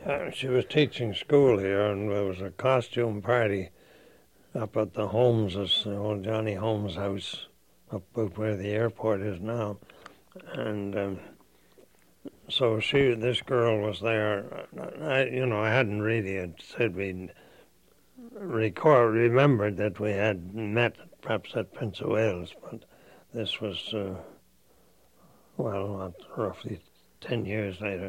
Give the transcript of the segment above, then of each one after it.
She was teaching school here, and there was a costume party up at the Holmes', the old Johnny Holmes' house, up where the airport is now. And so this girl was there. I hadn't really said we'd remembered that we had met perhaps at Prince of Wales, but this was, roughly 10 years later.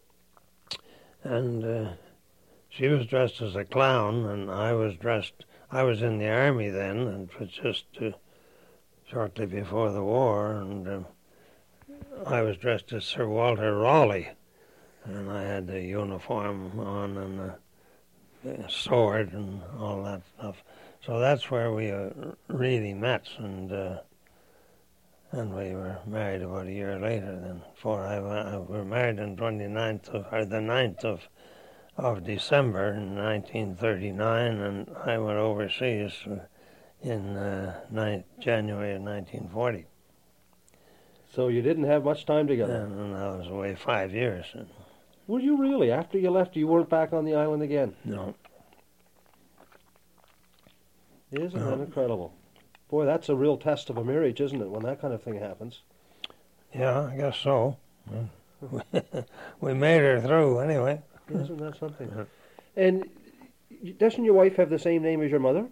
And she was dressed as a clown, and I was in the army then, and it was just shortly before the war, and I was dressed as Sir Walter Raleigh, and I had the uniform on and the sword and all that stuff. So that's where we really met, and we were married about a year later. Then, we were married on the 9th of December in 1939, and I went overseas in January of 1940. So you didn't have much time together. And I was away 5 years. Were you really? After you left, you weren't back on the island again? No. Isn't that incredible? Boy, that's a real test of a marriage, isn't it, when that kind of thing happens? Yeah, I guess so. We made her through, anyway. Isn't that something? And doesn't your wife have the same name as your mother?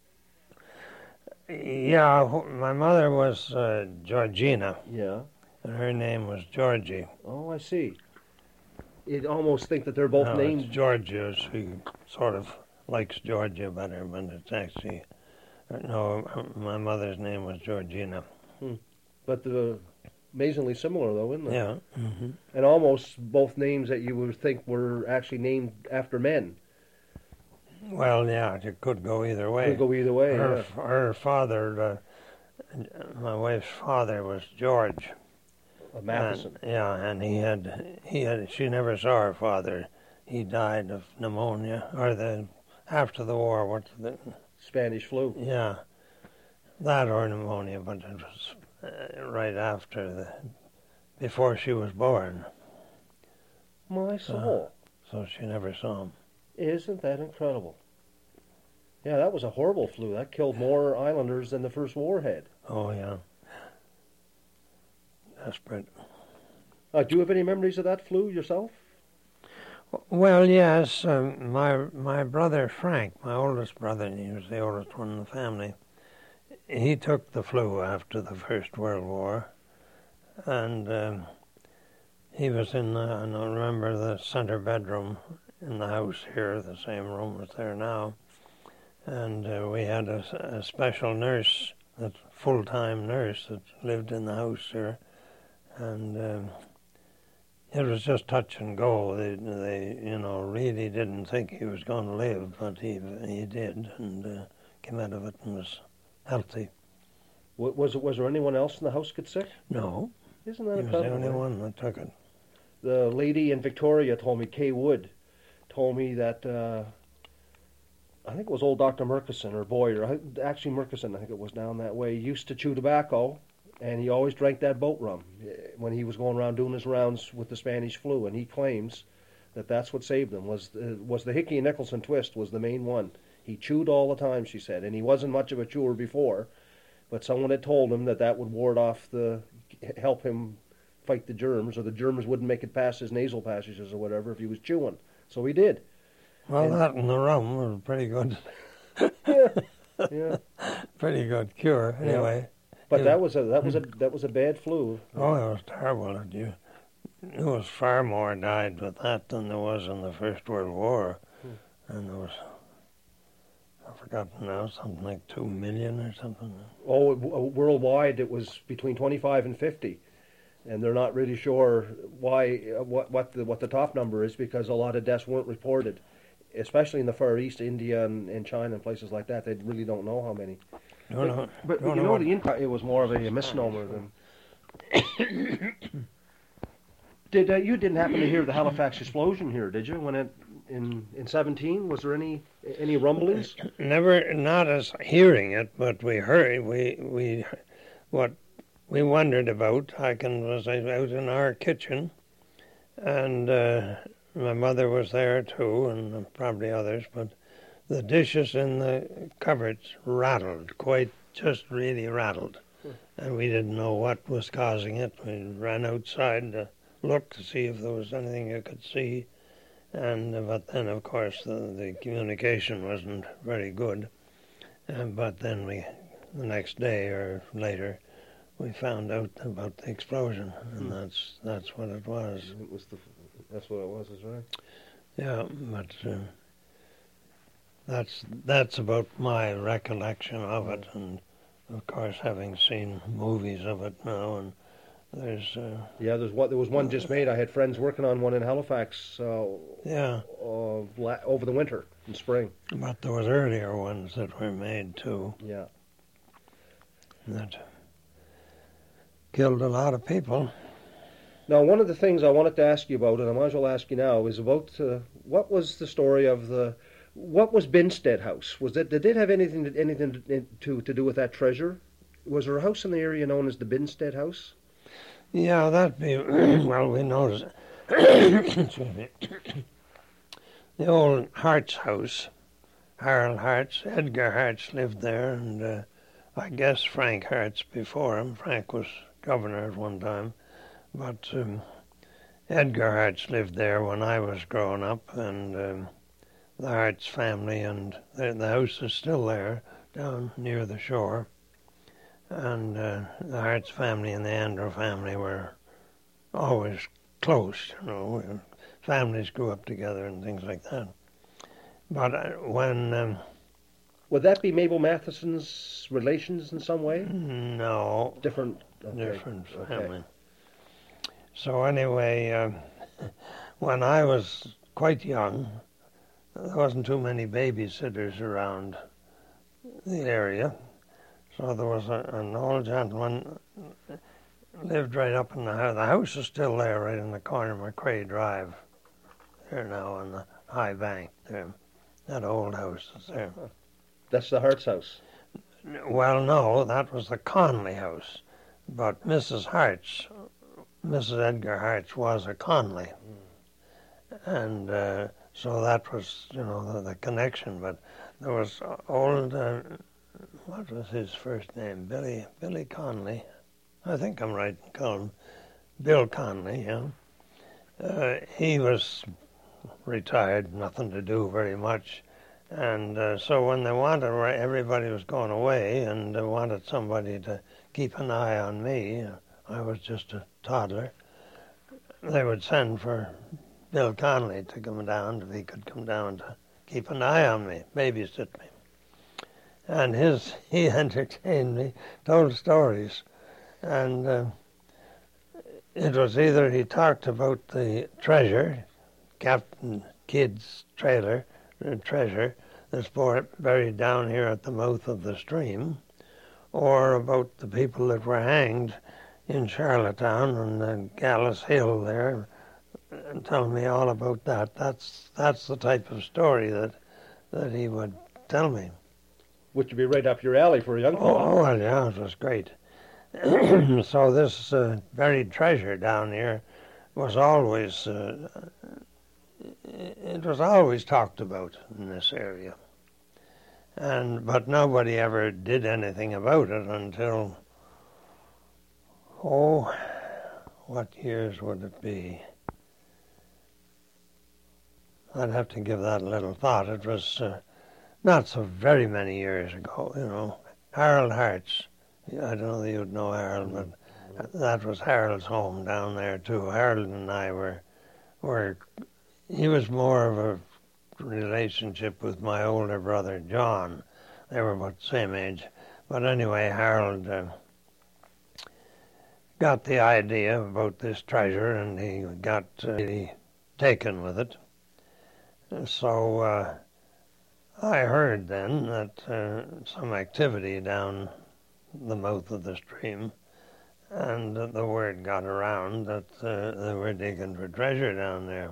Yeah, my mother was Georgina. Yeah. And her name was Georgie. Oh, I see. You'd almost think that they're both named... It's Georgia. She sort of likes Georgia better, but it's actually... No, my mother's name was Georgina. But amazingly similar, though, isn't it? Yeah. Mm-hmm. And almost both names that you would think were actually named after men. Well, yeah, it could go either way. Could go either way, Her father, my wife's father, was George. Matheson. And he had. She never saw her father. He died of pneumonia, or after the war. What's the Spanish flu. Yeah, that or pneumonia, but it was right after before she was born. My soul. So she never saw him. Isn't that incredible? Yeah, that was a horrible flu. That killed more islanders than the first war had. Oh, yeah. Desperate. Do you have any memories of that flu yourself? Well, yes. My brother Frank, my oldest brother, and he was the oldest one in the family, he took the flu after the First World War. And he was in, I remember, the center bedroom in the house here, the same room as there now. And we had a special nurse, a full-time nurse that lived in the house here. And it was just touch and go. They really didn't think he was going to live, but he did, and came out of it and was healthy. Was there anyone else in the house get sick? No. Isn't that incredible? He was the only one that took it. The lady in Victoria told me, Kay Wood, told me that, I think it was old Dr. Murkison, or Boyer, actually Murkison, I think it was down that way, used to chew tobacco, and he always drank that boat rum when he was going around doing his rounds with the Spanish flu, and he claims that that's what saved him, was the Hickey and Nicholson twist was the main one. He chewed all the time, she said, and he wasn't much of a chewer before, but someone had told him that would ward off help him fight the germs, or the germs wouldn't make it past his nasal passages or whatever if he was chewing. So he did. Well, that and the rum was pretty good. Yeah. Pretty good cure, anyway. Yeah. But that was a bad flu. Oh, it was terrible. There was far more died with that than there was in the First World War, and there was, I've forgotten now, something like 2 million or something. Oh, worldwide it was between 25 and 50. And they're not really sure why what the top number is, because a lot of deaths weren't reported, especially in the Far East, India and China and places like that. They really don't know how many. But the impact, it was more of a misnomer than. You didn't happen to hear the Halifax explosion here, did you? When in 17, was there any rumblings? Never, not as hearing it, but we heard what we wondered about. I was out in our kitchen, and My mother was there too, and probably others, but the dishes in the cupboards rattled, just really rattled. And we didn't know what was causing it. We ran outside to look to see if there was anything you could see. But then, of course, the communication wasn't very good. But then the next day or later, we found out about the explosion, and that's what it was. That's what it was, is right? Yeah, but that's about my recollection of it, and of course, having seen movies of it now, and there's there was one just made. I had friends working on one in Halifax. Over the winter and spring. But there was earlier ones that were made too. Yeah. That killed a lot of people. Now, one of the things I wanted to ask you about, and I might as well ask you now, is about what was the story of what was Binstead House? Did it have anything to do with that treasure? Was there a house in the area known as the Binstead House? Yeah, that'd be well. We noticed. Excuse me. The old Hart's house, Harold Hart's, Edgar Hart's lived there, and I guess Frank Hart's before him. Frank was governor at one time, but Edgar Hart's lived there when I was growing up, and the Hart's family, and the house is still there down near the shore. And the Hart's family and the Andrew family were always close, Families grew up together and things like that. But when... would that be Mabel Matheson's relations in some way? No. Different family. Okay. So anyway, when I was quite young, there wasn't too many babysitters around the area. So there was an old gentleman lived right up in the house. The house is still there, right in the corner of McCrae Drive. There now on the high bank there. That old house is there. That's the Hart's house? Well, no, that was the Conley house. But Mrs. Edgar Hart's was a Conley. And so that was, the connection. But there was old... what was his first name? Billy Conley. I think I'm right in calling him Bill Conley, yeah. He was retired, nothing to do very much. And so when they wanted, everybody was going away, and they wanted somebody to keep an eye on me. I was just a toddler. They would send for Bill Conley to come down, if he could come down to keep an eye on me, babysit me. And he entertained me, told stories. And it was either he talked about the treasure, Captain Kidd's treasure that's buried down here at the mouth of the stream, or about the people that were hanged in Charlottetown on the Gallus Hill there, and tell me all about that. That's the type of story that he would tell me. Which would be right up your alley for a young fellow. Oh, well, yeah, it was great. So this buried treasure down here was always talked about in this area, but nobody ever did anything about it until what years would it be? I'd have to give that a little thought. It was not so very many years ago, Harold Hart's. I don't know that you'd know Harold, but that was Harold's home down there too. Harold and I were he was more of a relationship with my older brother John. They were about the same age. But anyway, Harold got the idea about this treasure, and he got really taken with it. So I heard then that some activity down the mouth of the stream, and the word got around that they were digging for treasure down there.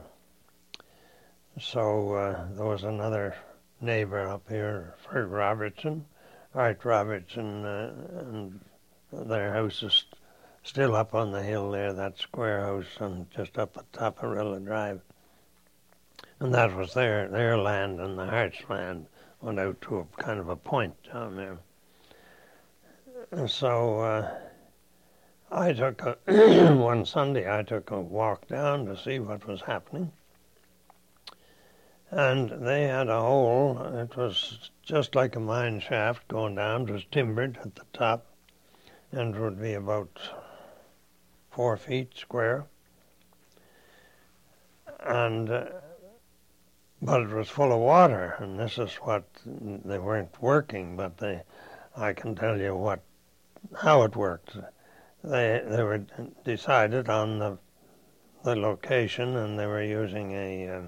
So there was another neighbor up here, Art Robertson, and their house is still up on the hill there, that square house, and just up at top of Rilla Drive. And that was their land, and the Hart's land went out to a kind of a point down there. And so I took one Sunday I took a walk down to see what was happening. And they had a hole. It was just like a mine shaft going down. It was timbered at the top, and it would be about 4 feet square. And but it was full of water, and this is what they weren't working. But I can tell you how it worked. They were decided on the location, and they were using a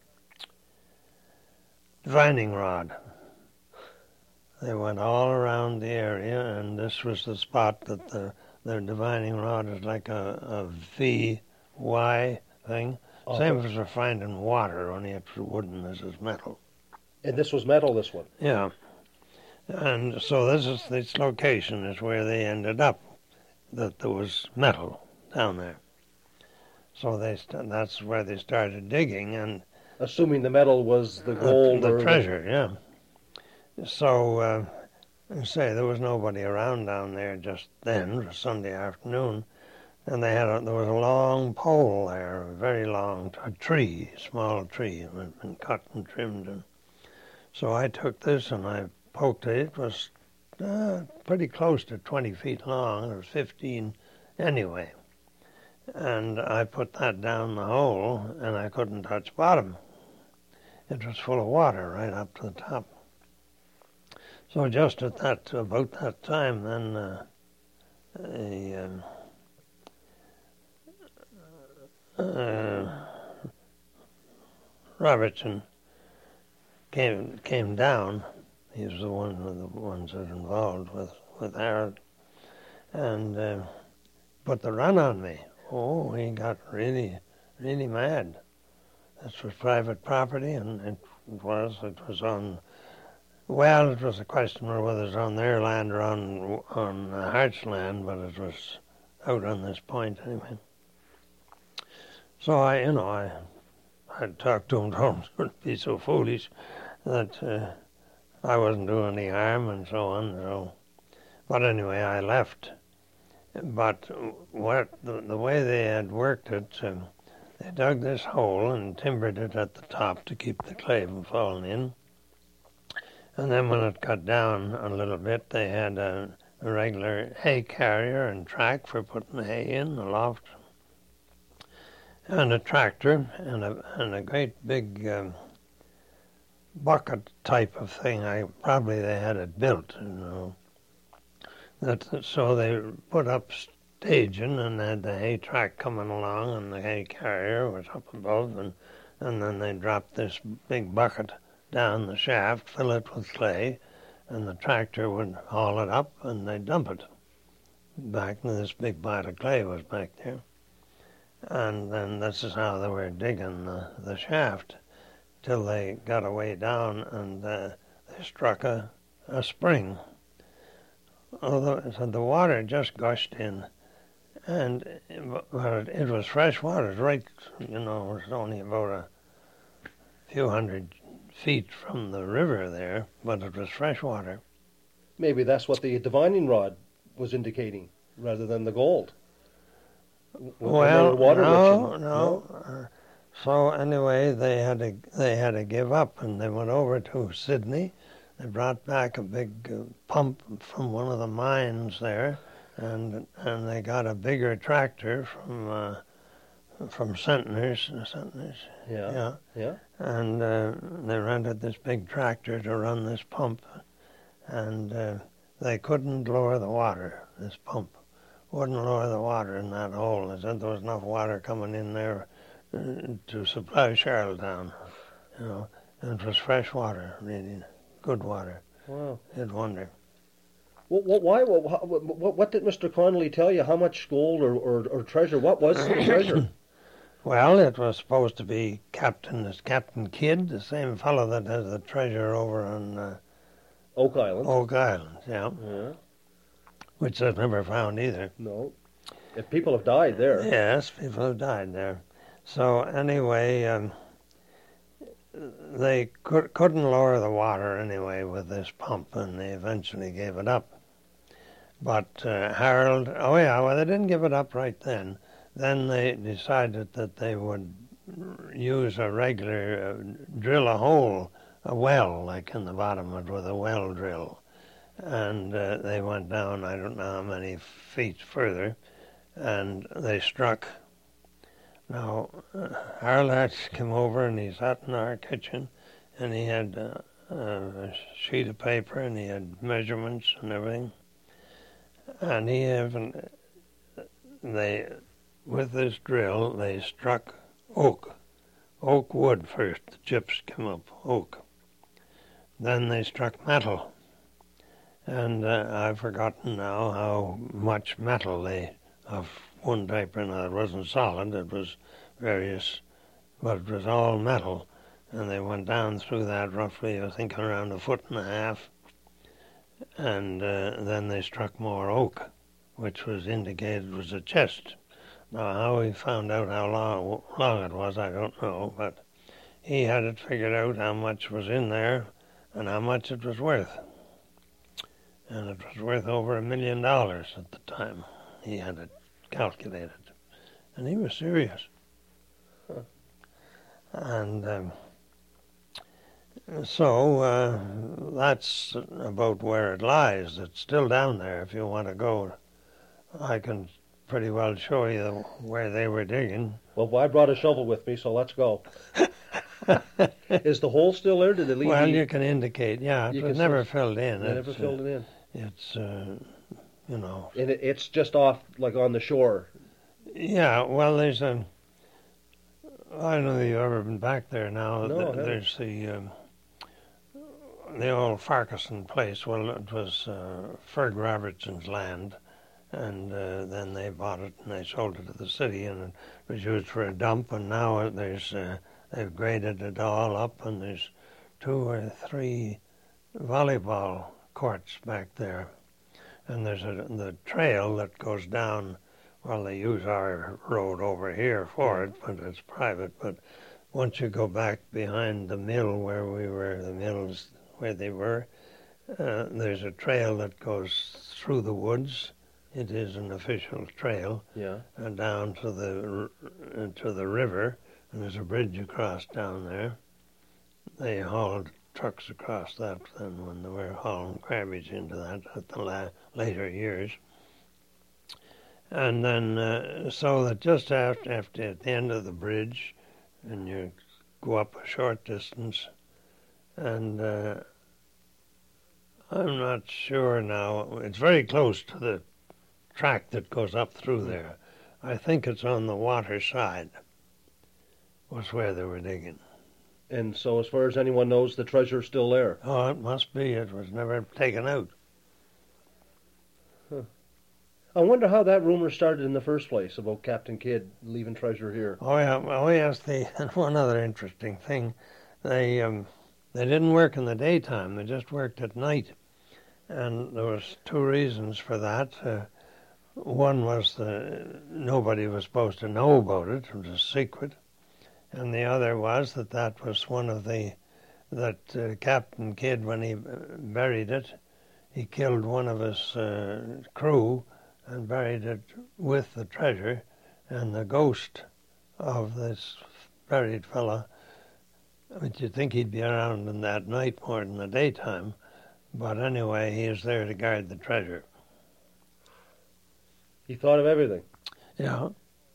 divining rod. They went all around the area, and this was the spot that their divining rod is like a V-Y thing. Same as we're finding water, only it's wooden, this is metal. And this was metal, this one? Yeah. And so this location is where they ended up, that there was metal down there. So that's where they started digging, and assuming the metal was the gold the or treasure, yeah. So, there was nobody around down there just then. It was Sunday afternoon, and there was a long pole there, a very long small tree, that had been cut and trimmed. And so I took this and I poked it. It was pretty close to 20 feet long. It was 15 anyway. And I put that down the hole, and I couldn't touch bottom. It was full of water right up to the top. So just about that time, then Robertson came down. He was one of the ones that involved with Harold, and put the run on me. Oh, he got really, really mad. This was private property, and it was on. Well, it was a question of whether it was on their land or on Hart's land, but it was out on this point anyway. So I talked to him, told him not be so foolish, that I wasn't doing any harm and so on. So, but anyway, I left. But the way they had worked it, they dug this hole and timbered it at the top to keep the clay from falling in. And then when it got down a little bit, they had a regular hay carrier and track for putting the hay in, a loft, and a tractor, and a great big bucket type of thing. Probably they had it built, So they put up staging and had the hay track coming along, and the hay carrier was up above, and then they dropped this big bucket down the shaft, fill it with clay, and the tractor would haul it up, and they'd dump it back, and this big pile of clay was back there. And then this is how they were digging the shaft, till they got a way down, and they struck a spring. Although so the water just gushed in, and it was fresh water, right, it was only about a few hundred feet from the river there, but it was fresh water. Maybe that's what the divining rod was indicating, rather than the gold. Well, no. So anyway, they had to give up, and they went over to Sydney. They brought back a big pump from one of the mines there, and they got a bigger tractor from Centeners. Yeah. And they rented this big tractor to run this pump, and they couldn't lower the water. This pump wouldn't lower the water in that hole. They said there was enough water coming in there to supply Charlottetown, and it was fresh water, really good water. Wow. You'd wonder. Well, what did Mr. Connolly tell you? How much gold or treasure? What was the treasure? Well, it was supposed to be Captain Kidd, the same fellow that has the treasure over on Oak Island. Oak Island, yeah. Which they've never found either. No. If people have died there. Yes, people have died there. So anyway, they couldn't lower the water anyway with this pump, and they eventually gave it up. But Harold, oh yeah, well, they didn't give it up right then. Then they decided that they would use a regular, drill a hole, a well, like in the bottom of it, with a well drill. And they went down, I don't know how many feet further, and they struck. Now, Harold Hatch came over and he sat in our kitchen, and he had a sheet of paper, and he had measurements and everything. And with this drill, they struck oak wood first. The chips came up, oak. Then they struck metal. And I've forgotten now how much metal of one type or another. It wasn't solid, it was various, but it was all metal. And they went down through that roughly, I think, around 1.5 feet. And then they struck more oak, which was indicated was a chest. Now, how he found out how long it was, I don't know, but he had it figured out how much was in there and how much it was worth. And it was worth over $1 million at the time. He had it calculated. And he was serious. Huh. And so that's about where it lies. It's still down there if you want to go. I can pretty well show you where they were digging. Well, I brought a shovel with me, so let's go. Is the hole still there? Did it leave? Well, you can indicate, yeah. It was never filled in. They never filled it in. It's, you know. And it's just off, like on the shore. Yeah, well, there's I don't know if you've ever been back there now. No, there's the old Farquharson place. Well, it was Ferg Robertson's land, and then they bought it and they sold it to the city, and it was used for a dump. And now they've graded it all up, and there's 2 or 3 volleyball courts back there, and there's the trail that goes down. Well, they use our road over here for it, but it's private. But once you go back behind the mill where we were, the mills where they were, there's a trail that goes through the woods. It is an official trail, yeah, and down to the river, and there's a bridge across down there. They hauled trucks across that then when they were hauling garbage into that at the later years. And then, so that just after at the end of the bridge, and you go up a short distance, and I'm not sure now, it's very close to the track that goes up through there. I think it's on the water side, was where they were digging. And so as far as anyone knows, the treasure's still there. Oh, it must be. It was never taken out. Huh. I wonder how that rumor started in the first place about Captain Kidd leaving treasure here. Oh yeah, well yes. One other interesting thing, they didn't work in the daytime. They just worked at night, and there was 2 reasons for that. One was nobody was supposed to know about it. It was a secret, and the other was that was one of that Captain Kidd, when he buried it, he killed one of his crew and buried it with the treasure, and the ghost of this buried fella, but you'd think he'd be around in that night more than the daytime, but anyway, he is there to guard the treasure. He thought of everything. Yeah.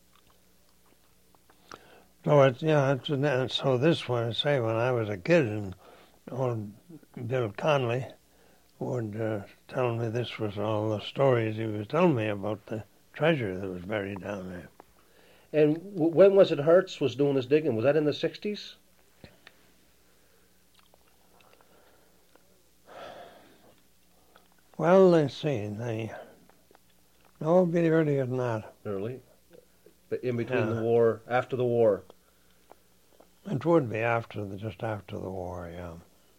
So so this one, I say, when I was a kid, and old Bill Conley would tell me this was all the stories he was telling me about the treasure that was buried down there. And when was it Hertz was doing his digging? Was that in the 60s? Well, let's see. No, it'd be earlier than that. Early. But in between the war, after the war. It would be just after the war, yeah.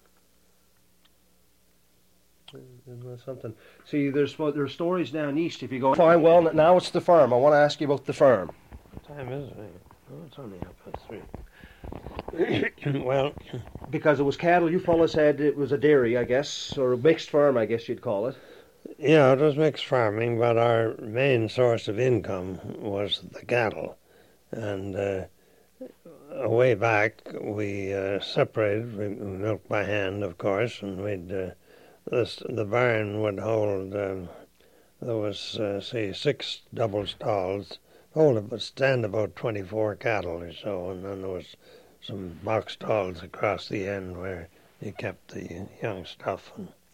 Something. See, there's stories down east. If you go fine, well, now it's the farm. I want to ask you about the farm. What time is it? Oh, it's only 3:30. Well, Because it was cattle you fellas had, it was a dairy, I guess, or a mixed farm, I guess you'd call it. yeah, it was mixed farming, but our main source of income was the cattle. And way back, we separated. We milked by hand, of course, and the barn would hold. There was say 6 double stalls. It would stand about 24 cattle or so, and then there was some box stalls across the end where you kept the young stuff.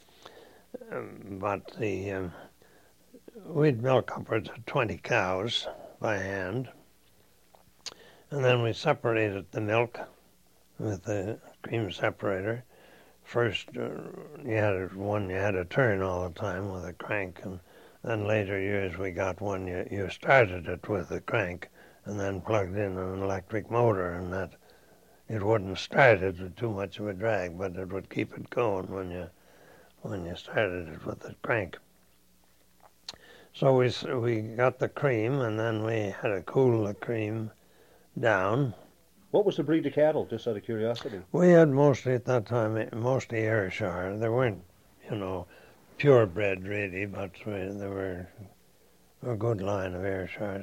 But we'd milk upwards of 20 cows by hand. And then we separated the milk with the cream separator. First, you had to turn all the time with a crank, and then later years we got one you started it with a crank and then plugged in an electric motor, and that it wouldn't start it with too much of a drag, but it would keep it going when you started it with the crank. So we got the cream, and then we had to cool the cream down. What was the breed of cattle, just out of curiosity? We had mostly at that time, mostly Ayrshire. There weren't, purebred really, but there were a good line of Ayrshires.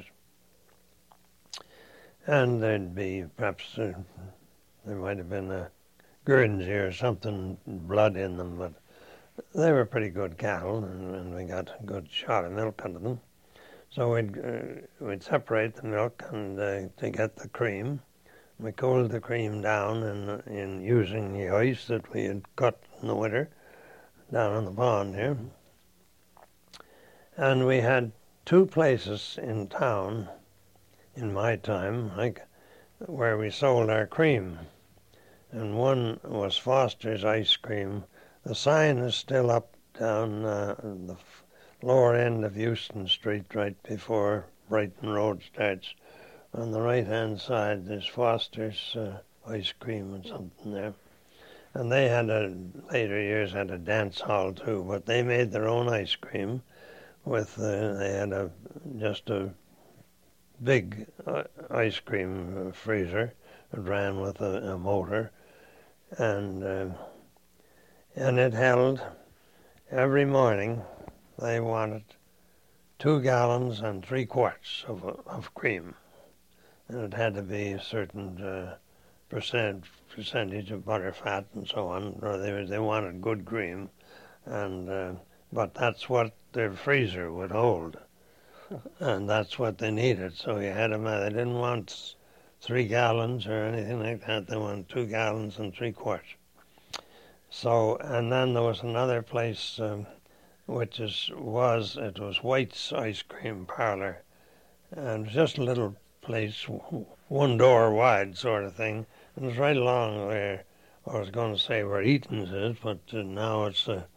And there'd be perhaps, there might have been a Guernsey or something, blood in them, but they were pretty good cattle, and we got a good shot of milk out of them. So we'd separate the milk and to get the cream. We cooled the cream down in using the ice that we had cut in the winter down in the pond here. And we had 2 places in town in my time, where we sold our cream. And one was Foster's Ice Cream. The sign is still up down the lower end of Euston Street, right before Brighton Road starts. On the right-hand side, there's Foster's Ice Cream and something there. And they later years had a dance hall too, but they made their own ice cream they had just a big ice cream freezer that ran with a motor, and it held every morning. They wanted 2 gallons and 3 quarts of cream, and it had to be a certain percentage of butter fat and so on, or they wanted good cream, and but that's what their freezer would hold, and that's what they needed. So you had them. They didn't want 3 gallons or anything like that. They wanted 2 gallons and 3 quarts. So, and then there was another place, which was White's Ice Cream Parlor, and it was just a little place, 1 door wide sort of thing. It was right along where, I was going to say where Eaton's is, but now it's a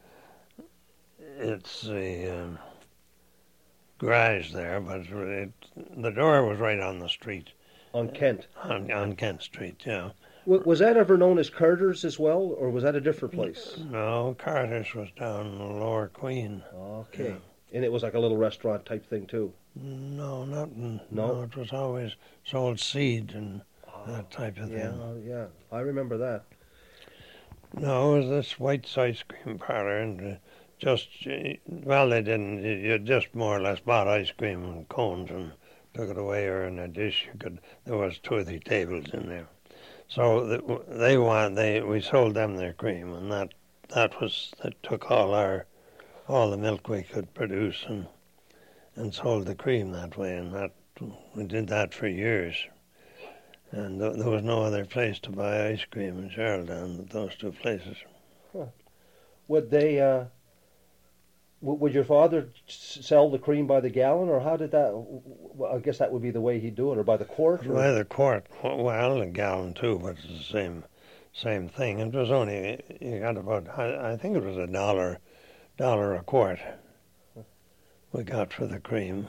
garage there, but the door was right on the street. On Kent? On Kent Street, yeah. Was that ever known as Carter's as well, or was that a different place? No, Carter's was down in the Lower Queen. Okay. Yeah. And it was like a little restaurant type thing too? No, No, it was always sold seed and that type of thing. Yeah, I remember that. No, it was this White's Ice Cream Parlor, and they didn't. You just more or less bought ice cream and cones and took it away, or in a dish. There was 2 or 3 tables in there. So we sold them their cream, and that took all the milk we could produce and sold the cream that way, and we did that for years. And there was no other place to buy ice cream in Charlottetown but those 2 places. Huh. Would they? Would your father sell the cream by the gallon, or how did that? Well, I guess that would be the way he'd do it, or by the quart. Or? By the quart, well, a gallon too, but it's the same thing. It was only you got about, I think it was $1 a quart we got for the cream.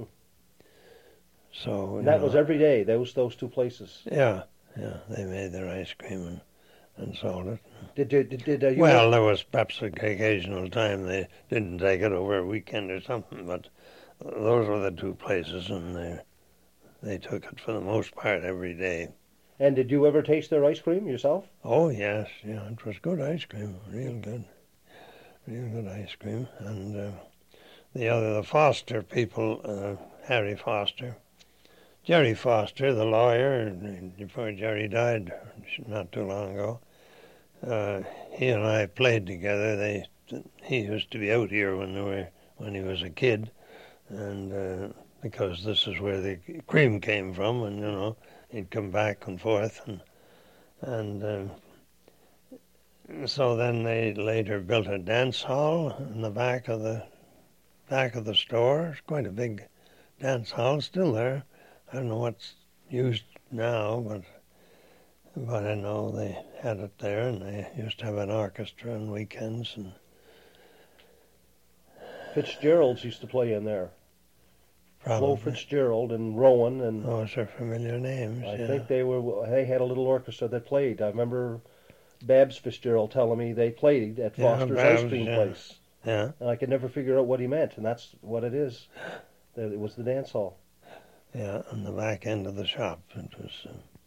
So and that was every day. Those 2 places. Yeah, they made their ice cream and sold it. Did well, there was perhaps an occasional time they didn't take it over a weekend or something, but those were the 2 places, and they took it for the most part every day. And did you ever taste their ice cream yourself? Oh yes, yeah, it was good ice cream, real good ice cream. And the Foster people, Harry Foster, Jerry Foster, the lawyer, before Jerry died not too long ago, he and I played together. He used to be out here when he was a kid, and because this is where the cream came from, and he'd come back and forth, and so then they later built a dance hall in the back of the store. It's quite a big dance hall, still there. I don't know what's used now, but I know they had it there, and they used to have an orchestra on weekends. And Fitzgerald's used to play in there. probably. Flo Fitzgerald and Rowan, and Those are familiar names. I yeah. think they had a little orchestra that played. I remember Babs Fitzgerald telling me they played at Foster's Babs, ice cream yeah. place. Yeah, And I could never figure out what he meant, and that's what it is. That it was the dance hall. yeah, on the back end of the shop. It was.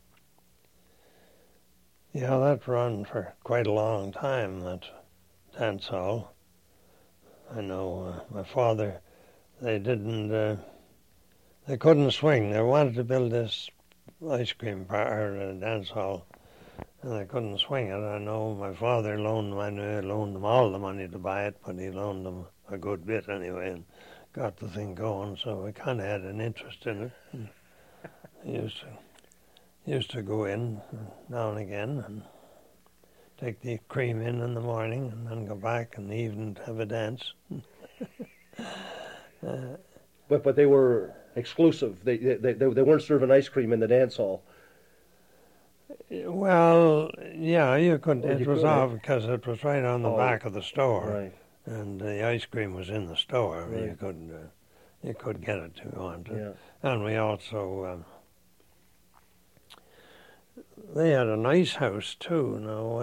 Yeah, that run for quite a long time. That dance hall. I know my father. They didn't. They couldn't swing. They wanted to build this ice cream bar or dance hall, and they couldn't swing it. I know my father loaned them all the money to buy it, but he loaned them a good bit anyway, and got the thing going. So we kind of had an interest in it. And he used to go in now and again and take the cream in the morning, and then go back in the evening to have a dance. But they were exclusive. They weren't serving ice cream in the dance hall. Well, yeah, you could. Oh, It you was could, off because it was right on the Oh, back of the store, Right. and the ice cream was in the store. Right. You could get it if you wanted. Yeah. And we also they had a nice house too.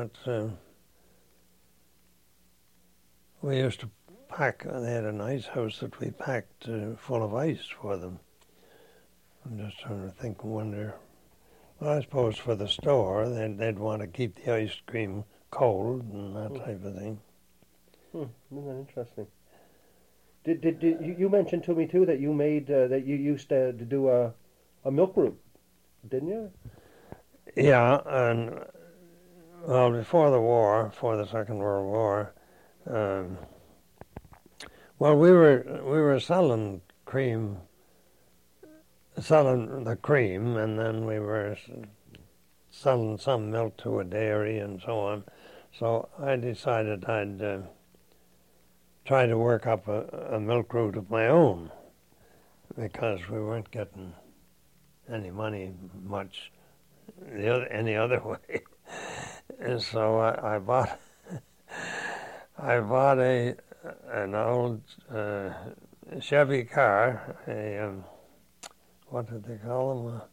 We used to pack. They had a nice house that we packed full of ice for them. I'm just trying to think. Wonder. Well, I suppose for the store, they'd want to keep the ice cream cold and that type of thing. Isn't that interesting? Did you mentioned to me too that you made that you used to do a milk route, didn't you? Yeah, and well, before the Second World War, well, we were selling the cream, and then we were selling some milk to a dairy and so on. So I decided I'd try to work up a milk route of my own, because we weren't getting any money much any other way. And so I bought an old Chevy car, what did they call them?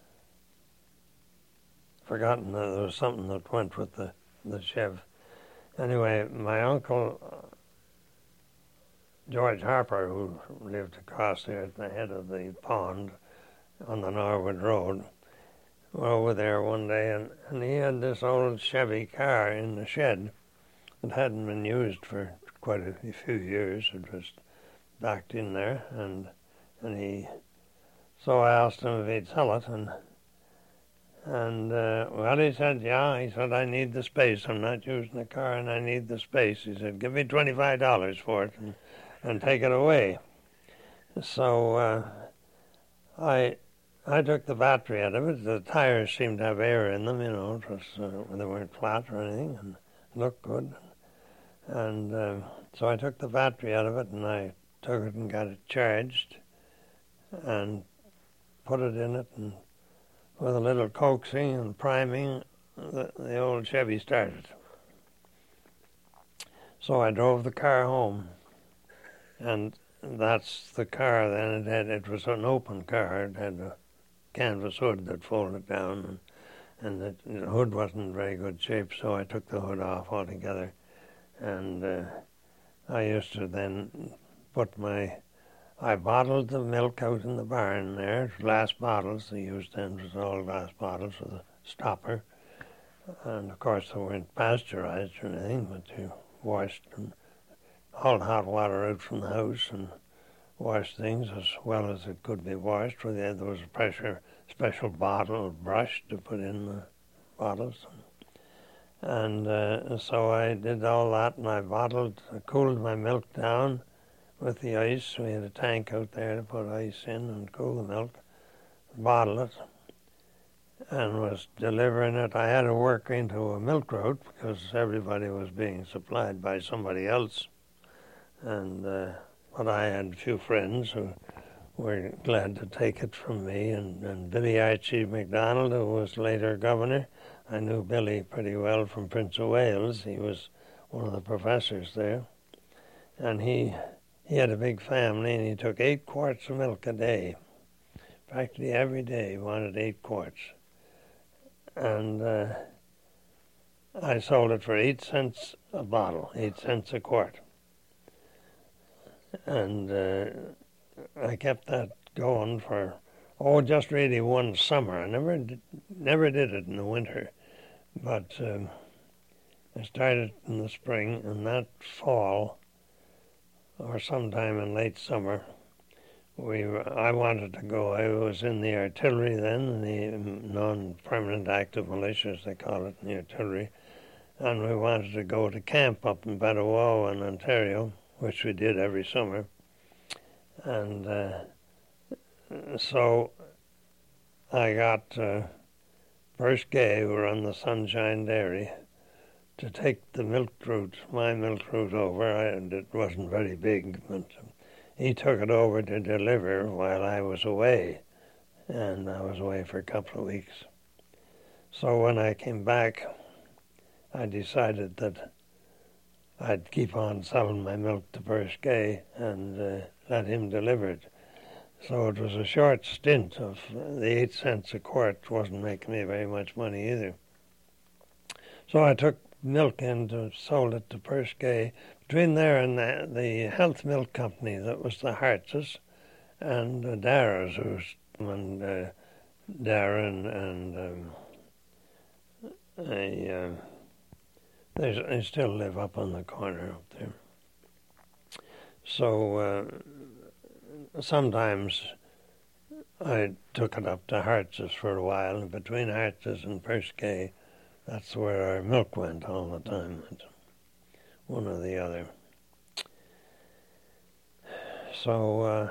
Forgotten. There was something that went with the Chev. Anyway, my uncle George Harper, who lived across there at the head of the pond on the Norwood Road, were over there one day, and he had this old Chevy car in the shed that hadn't been used for quite a few years. It was backed in there, and so I asked him if he'd sell it, and well, he said, yeah. He said, I need the space. I'm not using the car, and I need the space. He said, give me $25 for it, and take it away. So I took the battery out of it. The tires seemed to have air in them, it was they weren't flat or anything, and looked good. And so I took the battery out of it, and I took it and got it charged, and put it in it, and with a little coaxing and priming, the old Chevy started. So I drove the car home, and that's the car then. It was an open car. It had a canvas hood that folded down, and the hood wasn't in very good shape, so I took the hood off altogether. And I used to then put my I bottled the milk out in the barn there, glass bottles. They used then was all glass bottles with a stopper. And of course they weren't pasteurized or anything, but they washed and hauled hot water out from the house and washed things as well as it could be washed. There was a special bottle brush to put in the bottles. And so I did all that, and I cooled my milk down with the ice. We had a tank out there to put ice in and cool the milk, bottle it, and was delivering it. I had to work into a milk route because everybody was being supplied by somebody else. And but I had a few friends who were glad to take it from me, and Billy Archie MacDonald, who was later governor. I knew Billy pretty well from Prince of Wales. He was one of the professors there. And he had a big family, and he took 8 quarts of milk a day. Practically every day he wanted 8 quarts. And I sold it for 8 cents a bottle, 8 cents a quart. And I kept that going for, just really one summer. I never did it in the winter. But I started in the spring, and that fall, or sometime in late summer, I wanted to go. I was in the artillery then, the non-permanent active militia, as they call it, in the artillery, and we wanted to go to camp up in Betawawa in Ontario, which we did every summer. And so I got First Gay, who run the Sunshine Dairy, to take the milk route, my milk route over. It wasn't very big, but he took it over to deliver while I was away, and I was away for a couple of weeks. So when I came back, I decided that I'd keep on selling my milk to First Gay and let him deliver it. So it was a short stint of the 8 cents a quart wasn't making me very much money either. So I took milk in and sold it to First Gay. Between there and the health milk company, that was the Hartz's, and Dara's, and Darren, and they still live up on the corner up there. So sometimes I took it up to Hartz's for a while, and between Hartz's and First Gay, that's where our milk went all the time, one or the other. So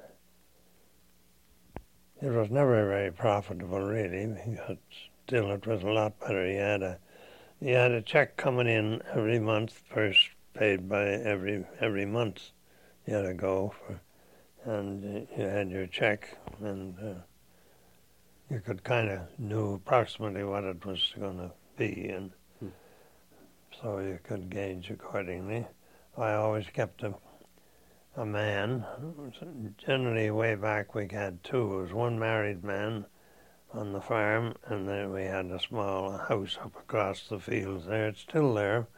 it was never very profitable, really, but still it was a lot better. You had a check coming in every month, first paid by every month. You had to go for, and you had your check, and you could kind of knew approximately what it was going to be, and so you could gauge accordingly. I always kept a man. Generally, way back we had 2. It was one married man on the farm, and then we had a small house up across the fields there. It's still there,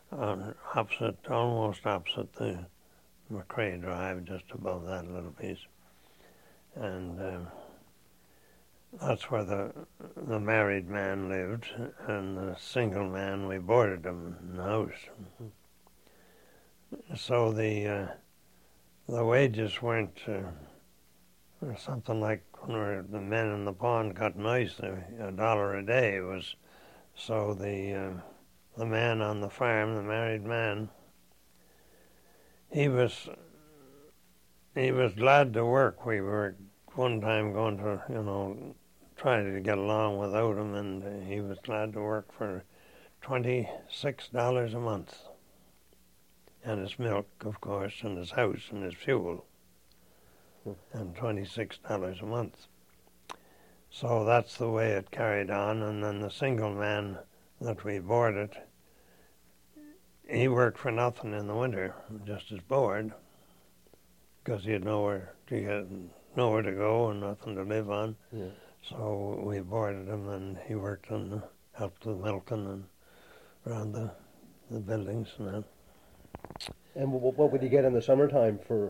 almost opposite the McCrae Drive, just above that little piece. And that's where the married man lived, and the single man, we boarded him in the house. So the wages weren't something like when the men in the pond cutting ice, $1 a day was. So the man on the farm, the married man, he was glad to work. We were one time going to, try to get along without him, and he was glad to work for $26 a month. And his milk, of course, and his house and his fuel, and $26 a month. So that's the way it carried on. And then the single man that we boarded, he worked for nothing in the winter, just as board, because he had nowhere to go and nothing to live on. Yeah. So we boarded him, and he worked helped with milking and around the buildings and that. And what would you get in the summertime for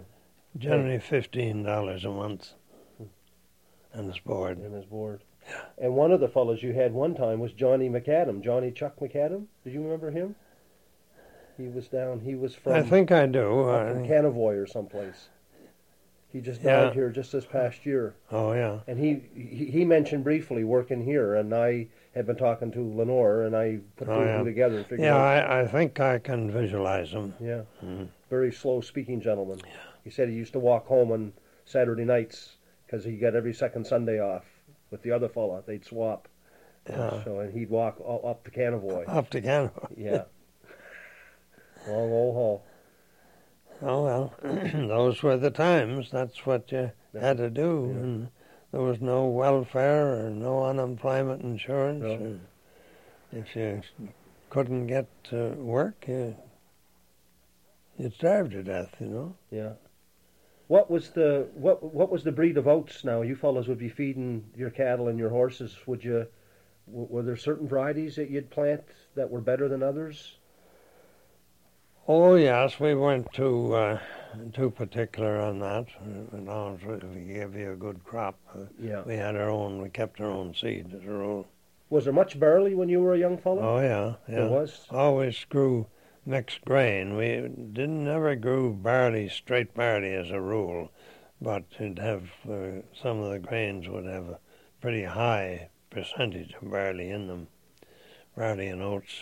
Generally $15 a month, and his board. And his board. And one of the fellows you had one time was Johnny McAdam, Johnny Chuck McAdam. Did you remember him? He was from... I think I do. From Canavoy or someplace. He just died here just this past year. Oh, yeah. And he mentioned briefly working here, and I had been talking to Lenore, and I put two and two together and figured out... I think I can visualize him. Yeah. Very slow-speaking gentleman. Yeah. He said he used to walk home on Saturday nights because he got every second Sunday off with the other fella. They'd swap. Yeah. So, and he'd walk up to Canavoy. Up to Canavoy. Yeah. Long old haul. Oh, well, those were the times. That's what you had to do. Yeah. And there was no welfare or no unemployment insurance. No. Or if you couldn't get to work, you'd starve to death, you know. Yeah. What was the breed of oats now? You fellows would be feeding your cattle and your horses. Were there certain varieties that you'd plant that were better than others? Oh, yes, we weren't too particular on that. As long as we gave you a good crop. We had we kept our own seed as a rule. Was there much barley when you were a young fellow? Oh, yeah. There was? Always grew mixed grain. We never grew straight barley as a rule, but it'd have, some of the grains would have a pretty high percentage of barley in them, barley and oats.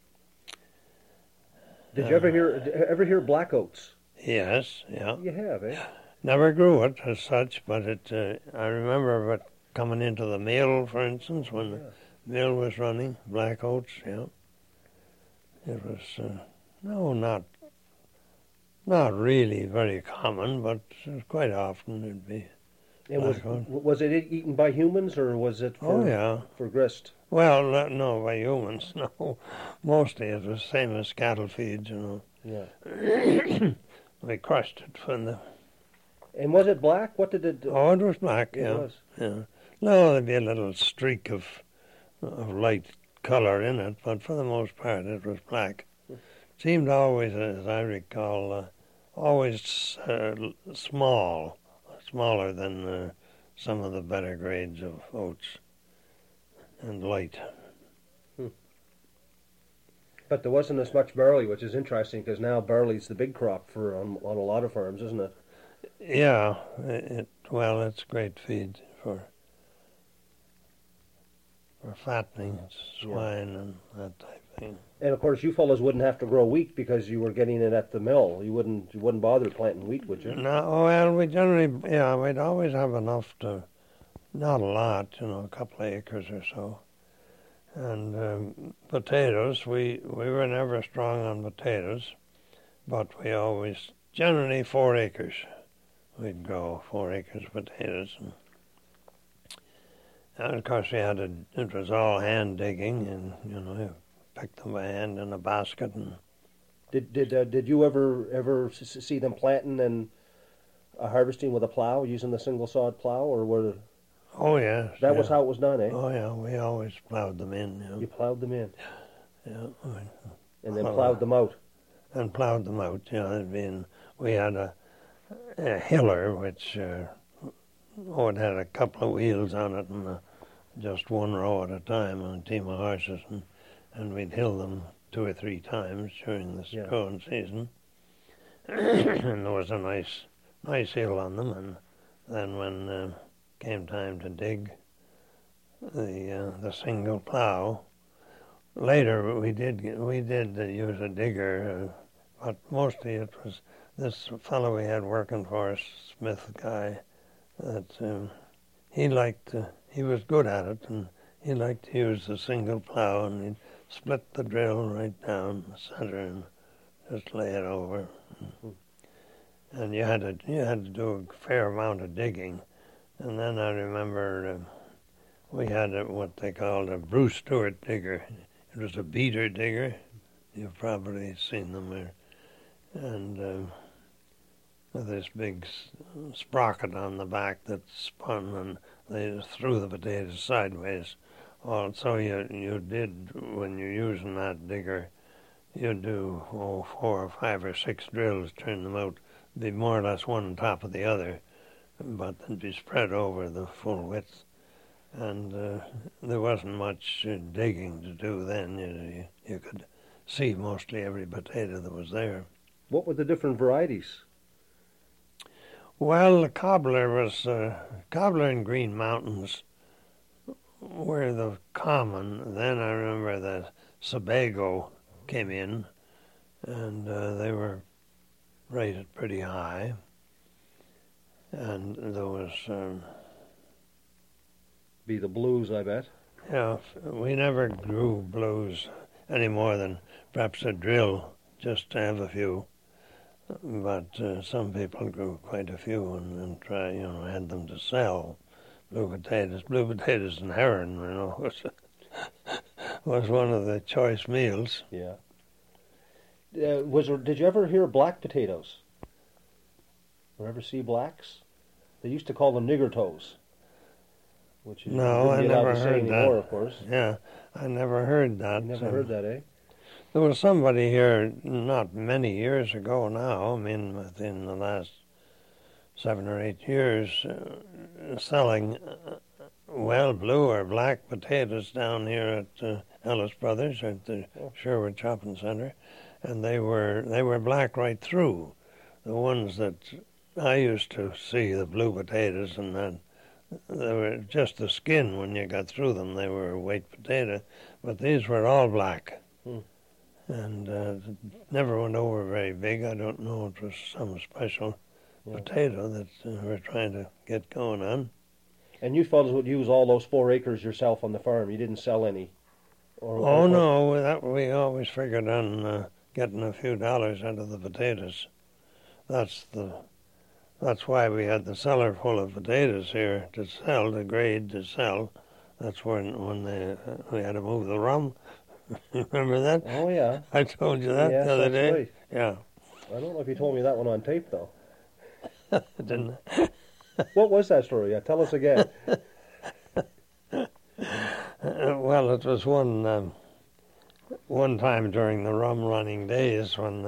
Did you ever hear black oats? Yes, yeah. You have, eh? Never grew it as such, but I remember it coming into the mill, for instance, when the mill was running, black oats, yeah. It was, not really very common, but quite often it'd be. And was it eaten by humans, or was it for grist? Well, no, by humans, no. Mostly it was the same as cattle feeds, you know. Yeah. We crushed it from the... And was it black? What did it... Oh, it was black, It was. Yeah. No, there'd be a little streak of light color in it, but for the most part it was black. It seemed always, as I recall, always smaller than some of the better grades of oats, and light. But there wasn't as much barley, which is interesting, because now barley's the big crop on a lot of farms, isn't it? Yeah, it's great feed for fattening swine and that type of thing. And of course, you fellows wouldn't have to grow wheat because you were getting it at the mill. You wouldn't bother planting wheat, would you? No, well, we generally, we'd always have enough to, not a lot, a couple of acres or so. And potatoes, we were never strong on potatoes, but we always, generally 4 acres. We'd grow 4 acres of potatoes. And of course, it was all hand digging, and, you picked them by hand in a basket. And Did you ever see them planting and harvesting with a plow, using the single sod plow, or were? Oh yes. That was how it was done, eh? Oh yeah, we always plowed them in. You plowed them in. Yeah. And then plowed them out. And plowed them out. We had a hiller which it had a couple of wheels on it and just one row at a time on a team of horses, and we'd hill them 2 or 3 times during the growing season. And there was a nice hill on them, and then when came time to dig the single plow, later we did use a digger, but mostly it was this fellow we had working for us, Smith guy, that he was good at it, and he liked to use the single plow, and he'd split the drill right down the center and just lay it over. And you had to do a fair amount of digging. And then I remember we had what they called a Bruce Stewart digger. It was a beater digger. You've probably seen them there. And with this big sprocket on the back that spun, and they threw the potatoes sideways. So you did, when you're using that digger, you'd do 4 or 5 or 6 drills, turn them out be more or less one on top of the other, but they'd be spread over the full width. And there wasn't much digging to do then. You could see mostly every potato that was there. What were the different varieties? Well, the cobbler and Green Mountains were the common. Then I remember that Sebago came in, and they were rated pretty high. And there was... Be the blues, I bet. Yeah, we never grew blues any more than perhaps a drill, just to have a few. But some people grew quite a few and had them to sell. Blue potatoes and herring, was one of the choice meals. Yeah. Did you ever hear black potatoes? Or ever see blacks? They used to call them nigger toes. Which is no, I never heard anymore, that. Of course. Yeah, I never heard that. You never heard that, eh? There was somebody here not many years ago now, I mean within the last 7 or 8 years, selling, blue or black potatoes down here at Ellis Brothers at the Sherwood Shopping Center, and they were black right through. The ones that I used to see, the blue potatoes, and then they were just the skin when you got through them. They were a white potato, but these were all black. And never went over very big. I don't know, it was some special potato that we're trying to get going on. And you fellows would use all those 4 acres yourself on the farm. You didn't sell any? No, we always figured on getting a few dollars out of the potatoes. That's why we had the cellar full of potatoes here to sell, the grade to sell. That's when we had to move the rum. Remember that? Oh, yeah. I told you that the other day. Right. Yeah. I don't know if you told me that one on tape, though. Didn't What was that story? Yeah, tell us again. Well, it was one time during the rum running days when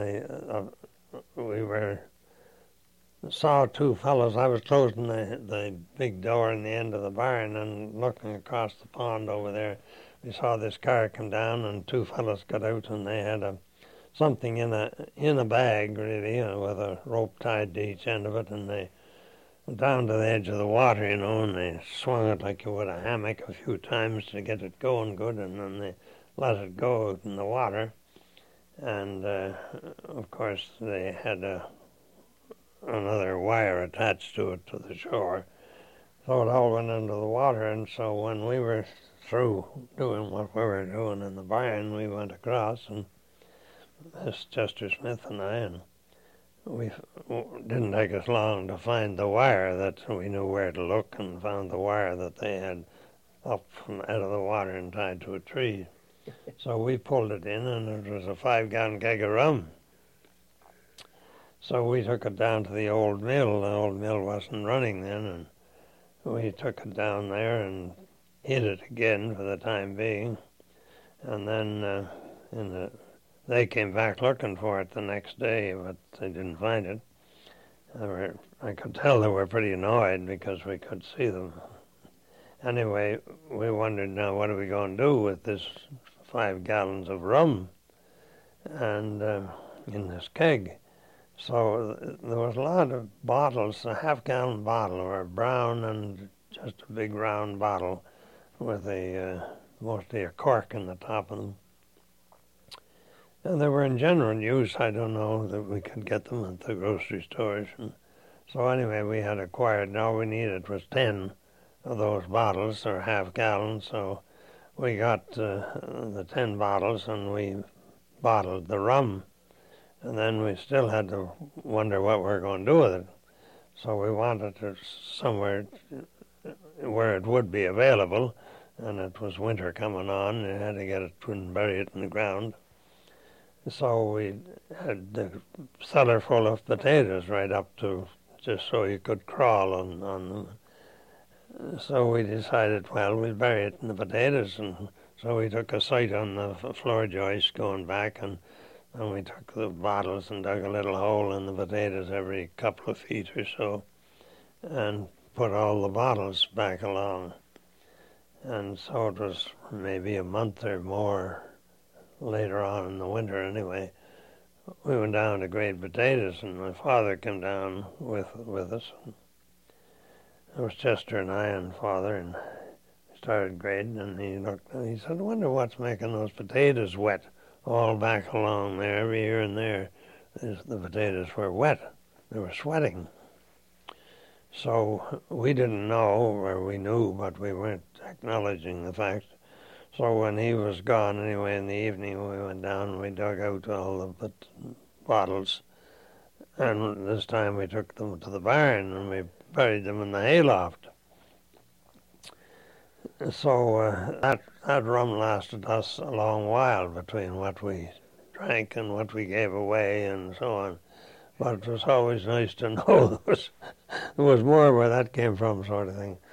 we saw 2 fellows. I was closing the big door in the end of the barn and looking across the pond over there. We saw this car come down, and 2 fellows got out, and they had something in a bag, really, with a rope tied to each end of it, and they went down to the edge of the water, and they swung it like you would a hammock a few times to get it going good, and then they let it go out in the water. And, of course, they had another wire attached to it to the shore, so it all went into the water. And so when we were through doing what we were doing in the barn, we went across, and this Chester Smith and I, and we didn't take us long to find the wire. That we knew where to look and found the wire that they had up from out of the water and tied to a tree. So we pulled it in, and it was a 5-gallon keg of rum. So we took it down to the old mill. The old mill wasn't running then, and we took it down there and hid it again for the time being. And then they came back looking for it the next day, but they didn't find it. I could tell they were pretty annoyed because we could see them. Anyway, we wondered, now what are we going to do with this 5 gallons of rum and in this keg? So there was a lot of bottles, a half-gallon bottle or brown and just a big round bottle with mostly a cork in the top of them. And they were in general use. I don't know that we could get them at the grocery stores. And so anyway, we had acquired, and all we needed was 10 of those bottles, or half gallons. So we got the 10 bottles, and we bottled the rum. And then we still had to wonder what we were going to do with it. So we wanted it somewhere where it would be available, and it was winter coming on, and you had to get it and bury it in the ground. So we had the cellar full of potatoes right up to, just so you could crawl on them. So we decided, well, we'll bury it in the potatoes, and so we took a sight on the floor joist going back, and and we took the bottles and dug a little hole in the potatoes every couple of feet or so, and put all the bottles back along. And so it was maybe a month or more later on in the winter anyway. We went down to grade potatoes, and my father came down with us. It was Chester and I and Father, and we started grading, and he looked and he said, I wonder what's making those potatoes wet all back along there, every here and there. The potatoes were wet. They were sweating. So we didn't know, or we knew, but we weren't acknowledging the fact. So when he was gone anyway in the evening, we went down and we dug out all of the bottles. And this time we took them to the barn and we buried them in the hayloft. So that rum lasted us a long while between what we drank and what we gave away and so on. But it was always nice to know there was more where that came from, sort of thing.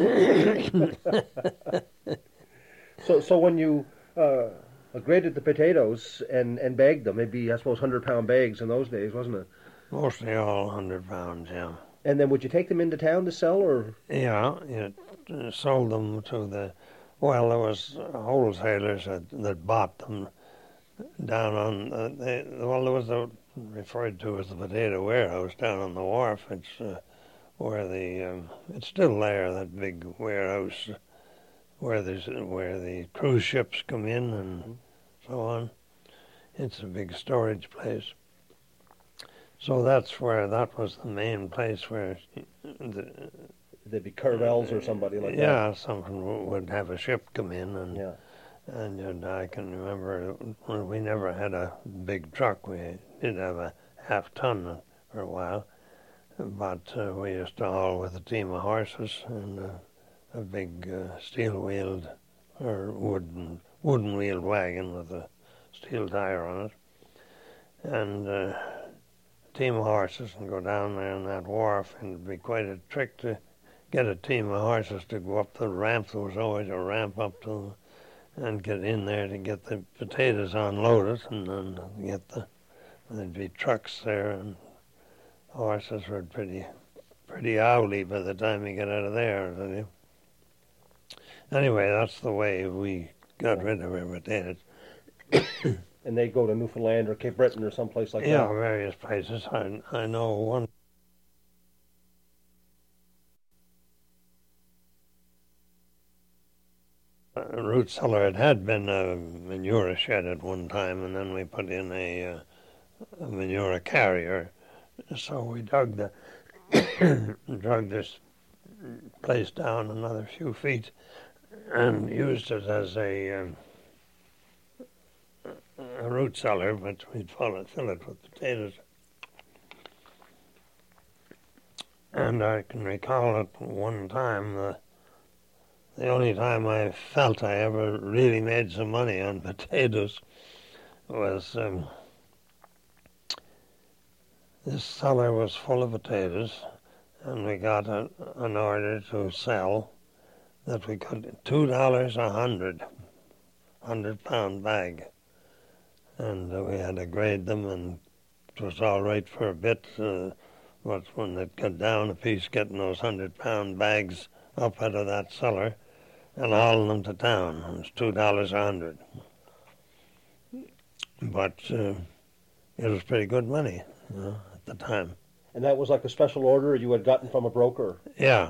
So when you graded the potatoes and bagged them, maybe, I suppose, 100-pound bags in those days, wasn't it? Mostly all 100 pounds, yeah. And then would you take them into town to sell, or? Yeah, you sold them to there was wholesalers that bought them down on, there was a referred to as the potato warehouse down on the wharf. It's where it's still there, that big warehouse where the cruise ships come in and so on. It's a big storage place. So that was the main place where there'd be Carvel's or somebody like that. Yeah, someone would have a ship come in, and yeah. And I can remember we never had a big truck. We did have a half-ton for a while, but we used to haul with a team of horses and a big steel-wheeled or wooden-wheeled wagon with a steel tire on it, and a team of horses and go down there on that wharf, and it'd be quite a trick to get a team of horses to go up the ramp. There was always a ramp up to and get in there to get the potatoes unloaded, and then there'd be trucks there, and horses were pretty owly by the time you get out of there. Anyway, that's the way we got rid of our potatoes. And they go to Newfoundland or Cape Breton or someplace like that? Yeah, various places. I know one. Root cellar. It had been a manure shed at one time, and then we put in a manure carrier. So we dug this place down another few feet and used it as a root cellar, but we'd fill it with potatoes. And I can recall at one time the only time I felt I ever really made some money on potatoes was this cellar was full of potatoes, and we got an order to sell that we could $2 a 100-pound bag, and we had to grade them, and it was all right for a bit, but when it got down a piece, getting those 100-pound bags up out of that cellar and hauling them to town. It was $2 a 100. But it was pretty good money, at the time. And that was like a special order you had gotten from a broker? Yeah.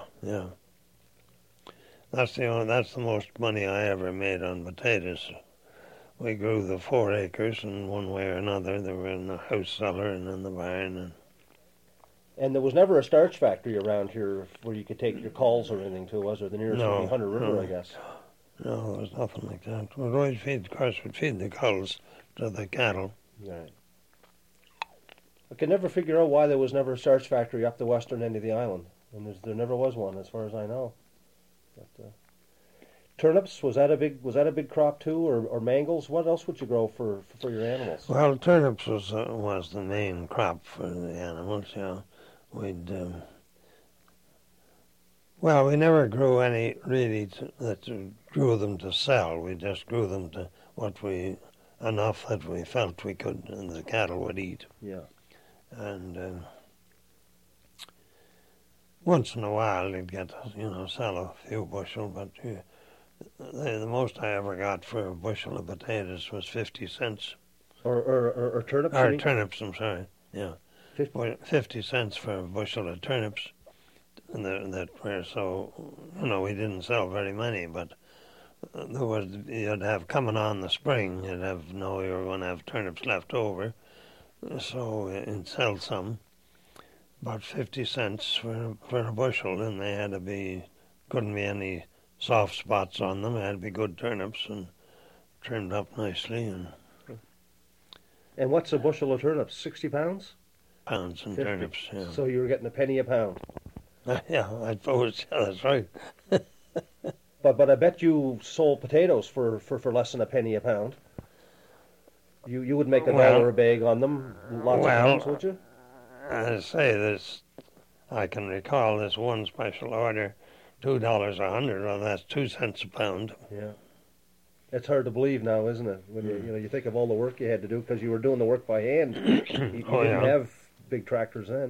That's the most money I ever made on potatoes. We grew the 4 acres, and one way or another, they were in the house cellar and in the barn. And there was never a starch factory around here where you could take your culls or anything to, was there? The nearest would be Hunter River, I guess. No, there was nothing like that. We'd always feed the culls to the cattle. Right. I could never figure out why there was never a starch factory up the western end of the island. And there never was one, as far as I know. But, turnips, was that a big crop too, or mangels? What else would you grow for your animals? Well, turnips was the main crop for the animals. Yeah, we never grew any really that grew them to sell. We just grew them to what we enough that we felt we could, and the cattle would eat. Yeah. And once in a while they'd get, sell a few bushel, but the most I ever got for a bushel of potatoes was 50 cents. Or turnips? Or turnips, I'm sorry, yeah. 50? 50 cents for a bushel of turnips. And that were so, we didn't sell very many, but you'd have coming on the spring, you were going to have turnips left over, so you'd sell some, about 50 cents for a bushel, and couldn't be any soft spots on them. They had to be good turnips and trimmed up nicely. And what's a bushel of turnips? 60 pounds? Pounds in 50. turnips, yeah. So you were getting a penny a pound. Yeah, I suppose that's right. But I bet you sold potatoes for less than a penny a pound. You would make $1 a bag on them, lots of pounds, would you? I say this, I can recall this one special order, $2 a hundred. Well, that's 2 cents a pound. Yeah, it's hard to believe now, isn't it? When you think of all the work you had to do because you were doing the work by hand. You didn't have big tractors then.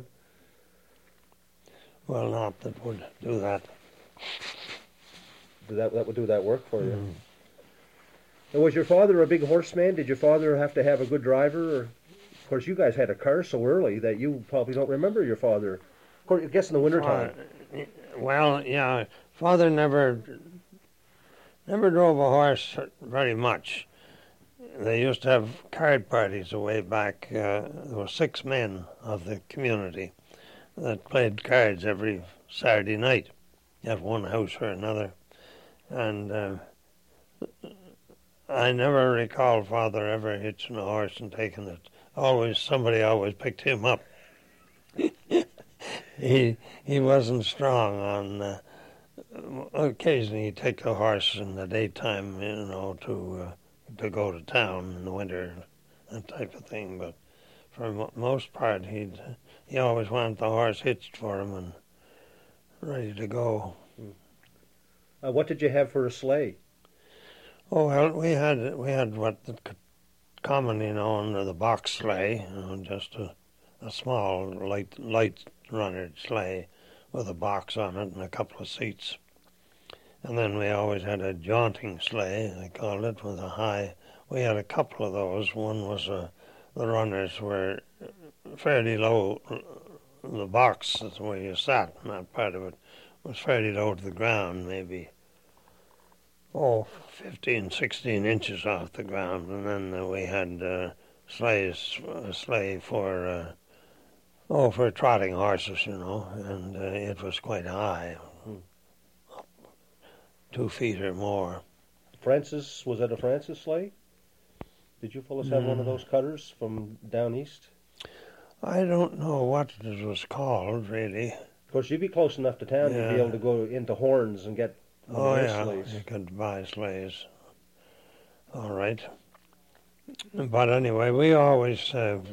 Well, not that would do that. That would do that work for you. And was your father a big horseman? Did your father have to have a good driver? Or, of course, you guys had a car so early that you probably don't remember your father. Of course, I guess in the wintertime. Well, yeah, Father never drove a horse very much. They used to have card parties away back. There were 6 men of the community that played cards every Saturday night at one house or another. And I never recall Father ever hitching a horse and taking it. Somebody always picked him up. He wasn't strong on. Occasionally he'd take a horse in the daytime, to go to town in the winter, that type of thing. But for the most part, he always wanted the horse hitched for him and ready to go. What did you have for a sleigh? Oh well, we had what commonly known as the box sleigh, just a small light runner sleigh with a box on it and a couple of seats. And then we always had a jaunting sleigh, they called it, with a high. We had a couple of those. One was the runners were fairly low. The box, that's where you sat, and that part of it was fairly low to the ground, maybe 15, 16 inches off the ground. And then we had a sleigh for trotting horses, and it was quite high, 2 feet or more. Was that a Francis sleigh? Did you fellas have one of those cutters from down east? I don't know what it was called, really. Of course, you'd be close enough to town to be able to go into Horns and get one of those sleighs. You could buy sleighs. All right. But anyway, we always,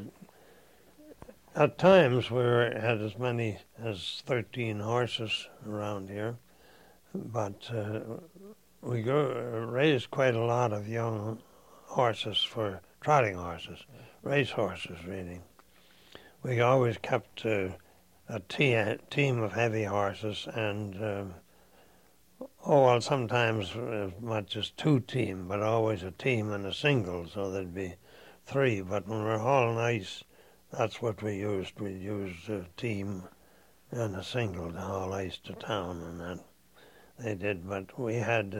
at times, had as many as 13 horses around here. But we raised quite a lot of young horses for trotting horses, race horses, really. We always kept a team of heavy horses, and sometimes as much as 2 teams, but always a team and a single, so there'd be 3. But when we're hauling ice, that's what we used. We used a team and a single to haul ice to town, and that they did. But we had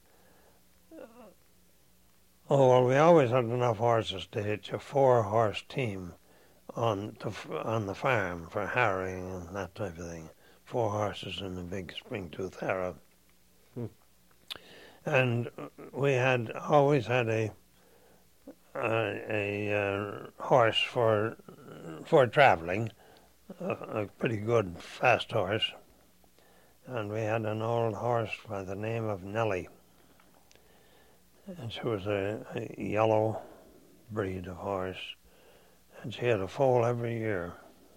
we always had enough horses to hitch a 4-horse team on the farm for harrowing and that type of thing. 4 horses in a big spring-tooth harrow. And we always had a horse for traveling, a pretty good fast horse. And we had an old horse by the name of Nellie. And she was a yellow breed of horse. And she had a foal every year.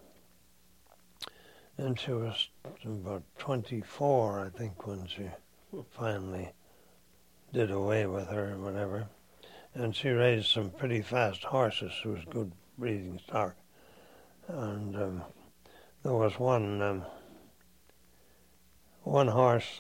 And she was about 24, I think, when she finally did away with her or whatever. and she raised some pretty fast horses. It was good breeding stock. And there was one horse,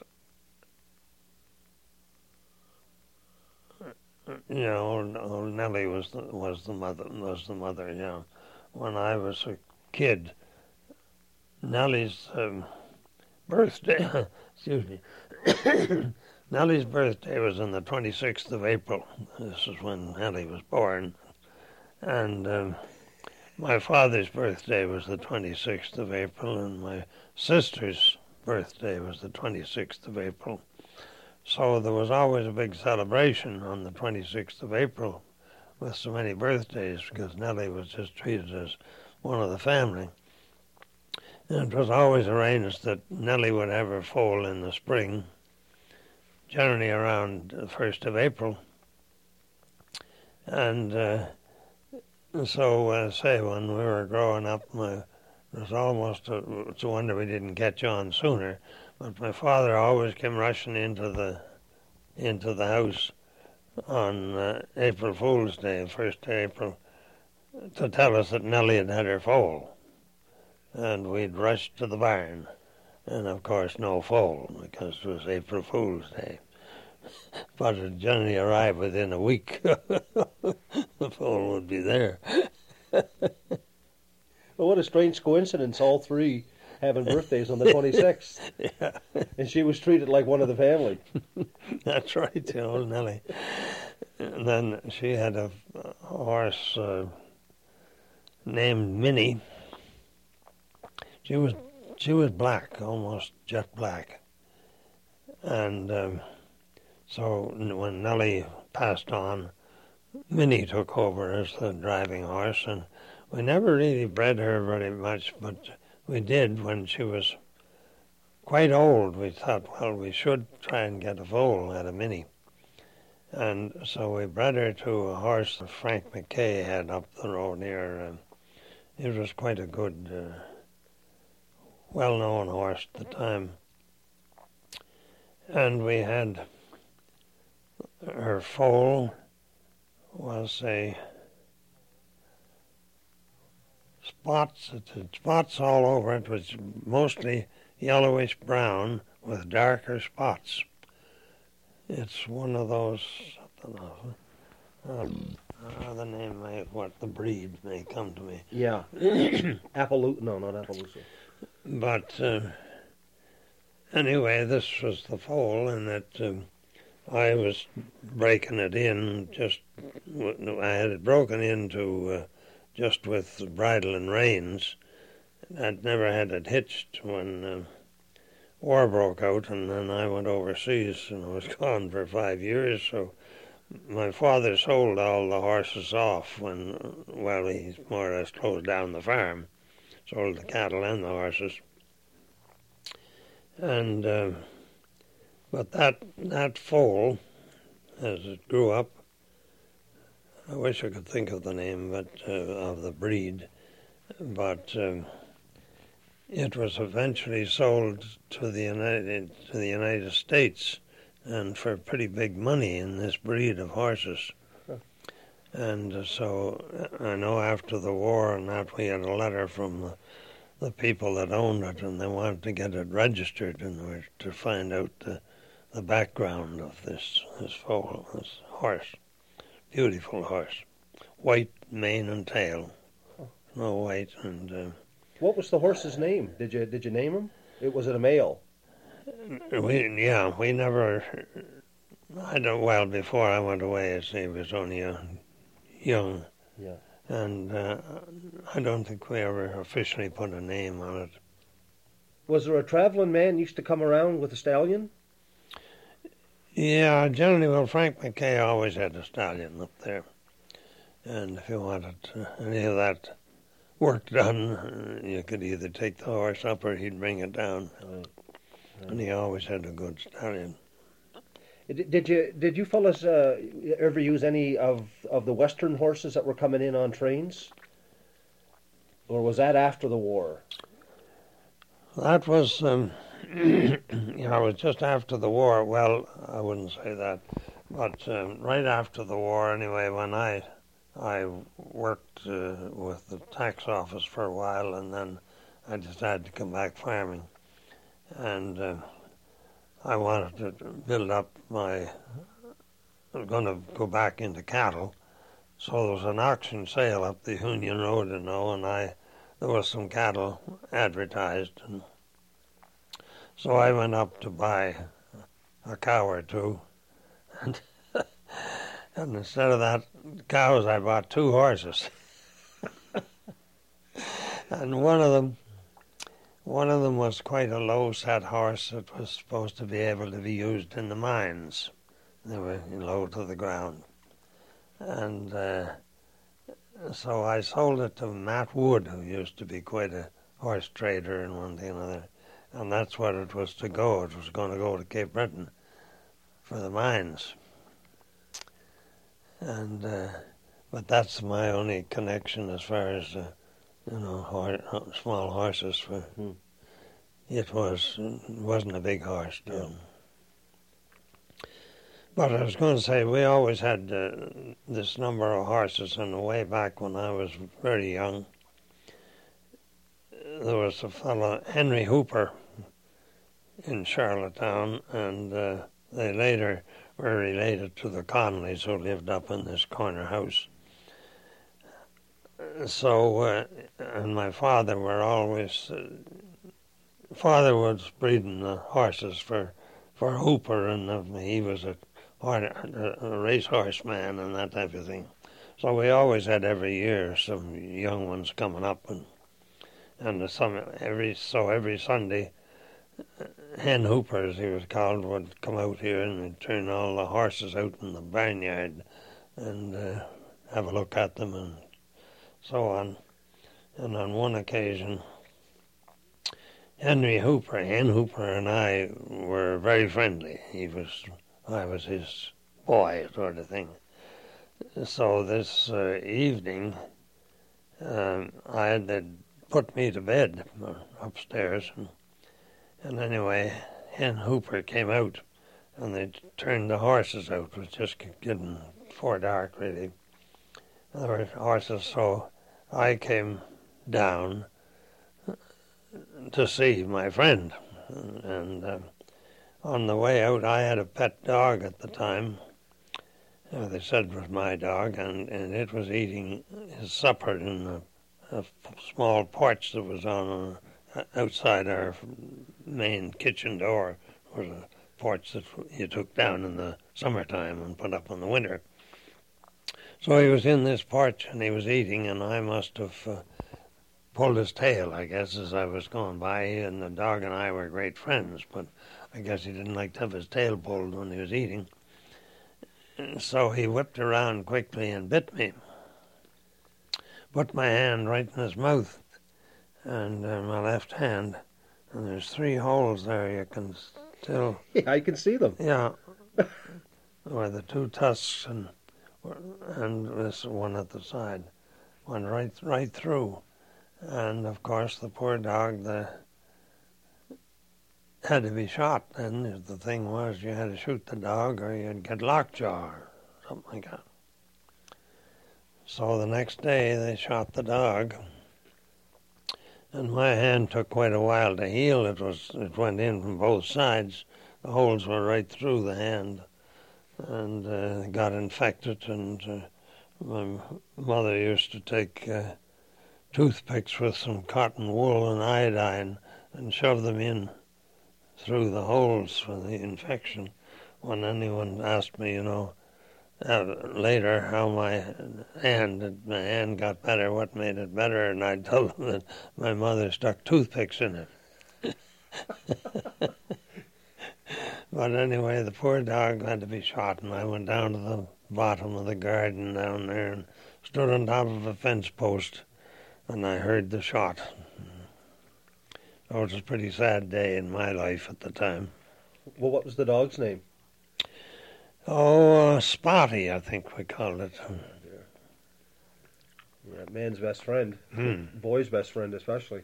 old Nellie was the mother. When I was a kid, Nellie's birthday, excuse me, Nellie's birthday was on the 26th of April. This is when Nellie was born. And my father's birthday was the 26th of April, and my sister's birthday was the 26th of April. So there was always a big celebration on the 26th of April with so many birthdays, because Nellie was just treated as one of the family. And it was always arranged that Nellie would have her foal in the spring, generally around the 1st of April. And so, say, when we were growing up, it was almost it's a wonder we didn't catch on sooner. But my father always came rushing into the house on April Fool's Day, 1st of April, to tell us that Nellie had had her foal. And we'd rush to the barn. And, of course, no foal, because it was April Fool's Day. But it generally arrived within a week. The foal would be there. Well, what a strange coincidence, all three having birthdays on the 26th. Yeah. And she was treated like one of the family. That's right, old Nellie. And then she had a horse named Minnie. She was black, almost jet black. And so when Nellie passed on, Minnie took over as the driving horse, and we never really bred her very much, but we did when she was quite old. We thought, well, we should try and get a foal out of Minnie. And so we bred her to a horse that Frank McKay had up the road here. It was quite a good, well-known horse at the time. And we had her foal was a spots. It had spots all over. It was mostly yellowish brown with darker spots. It's one of those, I don't know, the name the breed may come to me. Yeah. Appaloosa. No, not Appaloosa. But anyway, this was the foal, and that I was breaking it in. I had it broken into just with the bridle and reins. I'd never had it hitched when war broke out, and then I went overseas, and I was gone for 5 years. So my father sold all the horses off when, he more or less closed down the farm, sold the cattle and the horses. And but that foal, as it grew up, I wish I could think of the name, but of the breed, but it was eventually sold to the United States, and for pretty big money in this breed of horses. Huh. And so I know after the war and that, we had a letter from the people that owned it, and they wanted to get it registered in order to find out the background of this foal, this horse. Beautiful horse, white mane and tail, Snow White. And what was the horse's name? Did you name him? Was it a male? We never. Before I went away, he was only young. Yeah. And I don't think we ever officially put a name on it. Was there a traveling man used to come around with a stallion? Yeah, generally, Frank McKay always had a stallion up there. And if you wanted any of that work done, you could either take the horse up or he'd bring it down. Right. And he always had a good stallion. Did you fellas ever use any of the Western horses that were coming in on trains? Or was that after the war? That was, it was just after the war. Well, I wouldn't say that. But right after the war, anyway, when I worked with the tax office for a while, and then I decided to come back farming, and I wanted to build up I was going to go back into cattle, so there was an auction sale up the Union Road, and there was some cattle advertised, and so I went up to buy a cow or two, and, and instead of that cows, I bought 2 horses, and one of them was quite a low-set horse that was supposed to be able to be used in the mines. They were low to the ground, and so I sold it to Matt Wood, who used to be quite a horse trader and one thing and another, and that's what it was to go. It was going to go to Cape Breton for the mines. And but that's my only connection as far as small horses. It wasn't a big horse. Yeah. But I was going to say, we always had this number of horses, and way back when I was very young, there was a fellow, Henry Hooper, in Charlottetown, and they later were related to the Conleys, who lived up in this corner house. So, and my father father was breeding the horses for Hooper, and he was a racehorse man and that type of thing. So we always had every year some young ones coming up, and every Sunday, Hen Hooper, as he was called, would come out here and he'd turn all the horses out in the barnyard and have a look at them and so on. And on one occasion, Hen Hooper and I were very friendly. I was his boy, sort of thing. So this evening, they'd put me to bed upstairs, and anyway, Hen Hooper came out, and they turned the horses out. It was just getting before dark, really. There were horses, so I came down to see my friend, and on the way out, I had a pet dog at the time. They said it was my dog, and it was eating his supper in a small porch that was on outside our main kitchen door. It was a porch that you took down in the summertime and put up in the winter. So he was in this porch and he was eating, and I must have pulled his tail, I guess, as I was going by. And the dog and I were great friends, but I guess he didn't like to have his tail pulled when he was eating. And so he whipped around quickly and bit me. Put my hand right in his mouth, and my left hand, and there's 3 holes there. You can still... Yeah, I can see them. Yeah, where the 2 tusks and this one at the side went right through. And of course, the poor dog had to be shot. Then the thing was, you had to shoot the dog, or you'd get lockjaw or something like that. So the next day they shot the dog, and my hand took quite a while to heal. It went in from both sides. The holes were right through the hand, and got infected. And my mother used to take toothpicks with some cotton wool and iodine and shove them in through the holes for the infection. When anyone asked me, later how my hand got better, what made it better, and I told them that my mother stuck toothpicks in it. But anyway, the poor dog had to be shot, and I went down to the bottom of the garden down there and stood on top of a fence post, and I heard the shot. So it was a pretty sad day in my life at the time. Well, what was the dog's name? Oh, Spotty, I think we called it. Yeah, man's best friend. Boy's best friend, especially.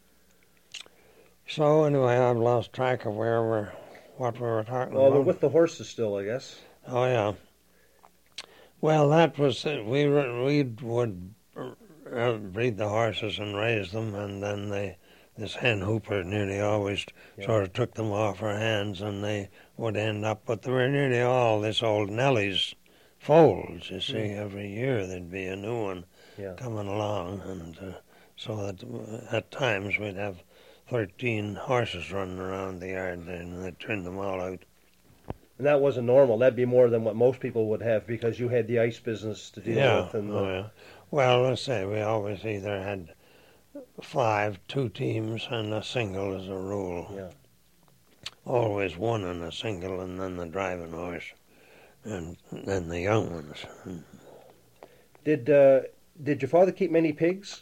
So anyway, I've lost track of what we were talking about. Well, we're with the horses still, I guess. Oh, yeah. Well, that was it. We would breed the horses and raise them, and then this hen hooper nearly always sort of took them off our hands, and they would end up. But they were nearly all this old Nellie's foals. You see, every year there'd be a new one coming along, and so that at times we'd have 13 horses running around the yard, and they'd turn them all out. And that wasn't normal. That'd be more than what most people would have because you had the ice business to deal with. And well, let's say we always either had 5, 2 teams, and a single as a rule. Yeah. Always one and a single, and then the driving horse, and then the young ones. Did your father keep many pigs?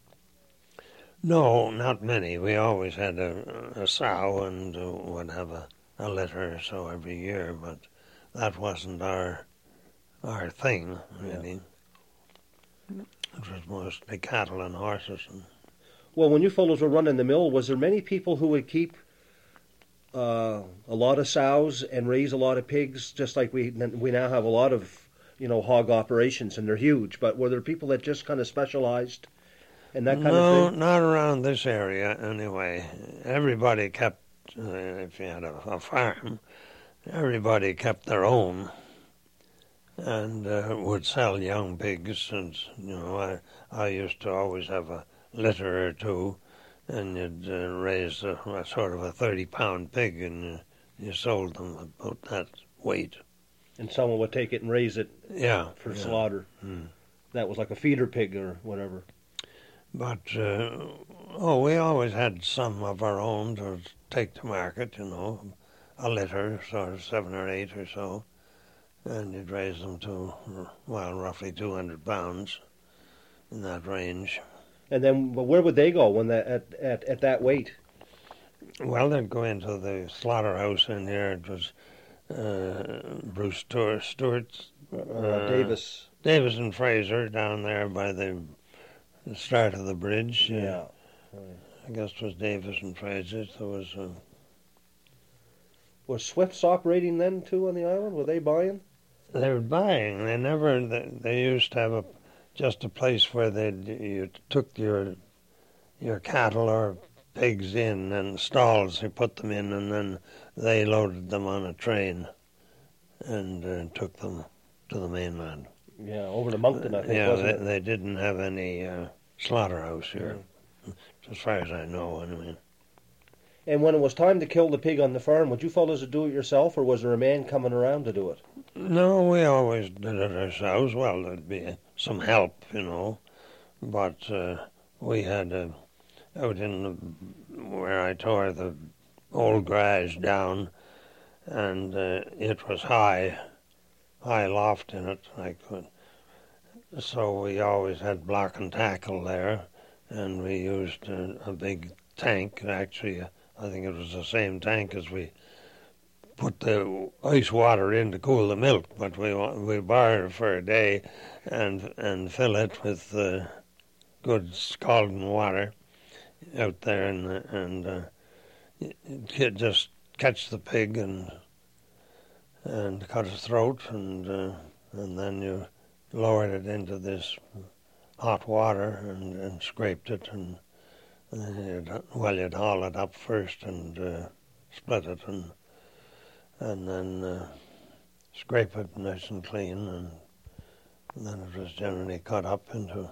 No, not many. We always had a sow and would have a litter or so every year, but that wasn't our thing, really. It was mostly cattle and horses. Well, when you fellows were running the mill, was there many people who would keep a lot of sows and raise a lot of pigs, just like we now have a lot of, hog operations, and they're huge, but were there people that just kind of specialized in that kind of thing? No, not around this area, anyway. Everybody kept, if you had a farm, everybody kept their own and would sell young pigs. And I used to always have a litter or two, and you'd raise a sort of a 30-pound pig, and you sold them about that weight. And someone would take it and raise it for slaughter. Mm. That was like a feeder pig or whatever. But, we always had some of our own to take to market, a litter, sort of 7 or 8 or so, and you'd raise them to, roughly 200 pounds, in that range. And then where would they go when at that weight? Well, they'd go into the slaughterhouse in here. It was Bruce Stewart's, Davis and Fraser down there by the start of the bridge. Yeah. I guess it was Davis and Fraser. There was Swift's operating then too on the island? Were they buying? They were buying. They used to have just a place where you took your cattle or pigs in, and stalls you put them in, and then they loaded them on a train and took them to the mainland. Yeah, over to Moncton, I think, wasn't it? They didn't have any slaughterhouse here, as far as I know, anyway. And when it was time to kill the pig on the farm, would you fellows do it yourself, or was there a man coming around to do it? No, we always did it ourselves. Well, there'd be some help, but we had out where I tore the old garage down, and it was high loft in it. So we always had block and tackle there, and we used a big tank. Actually, I think it was the same tank as we put the ice water in to cool the milk, but we borrowed it for a day and fill it with good scalding water out there, and just catch the pig and cut his throat, and then you lowered it into this hot water and scraped it, and then you'd haul it up first and split it, and then scrape it nice and clean, and then it was generally cut up into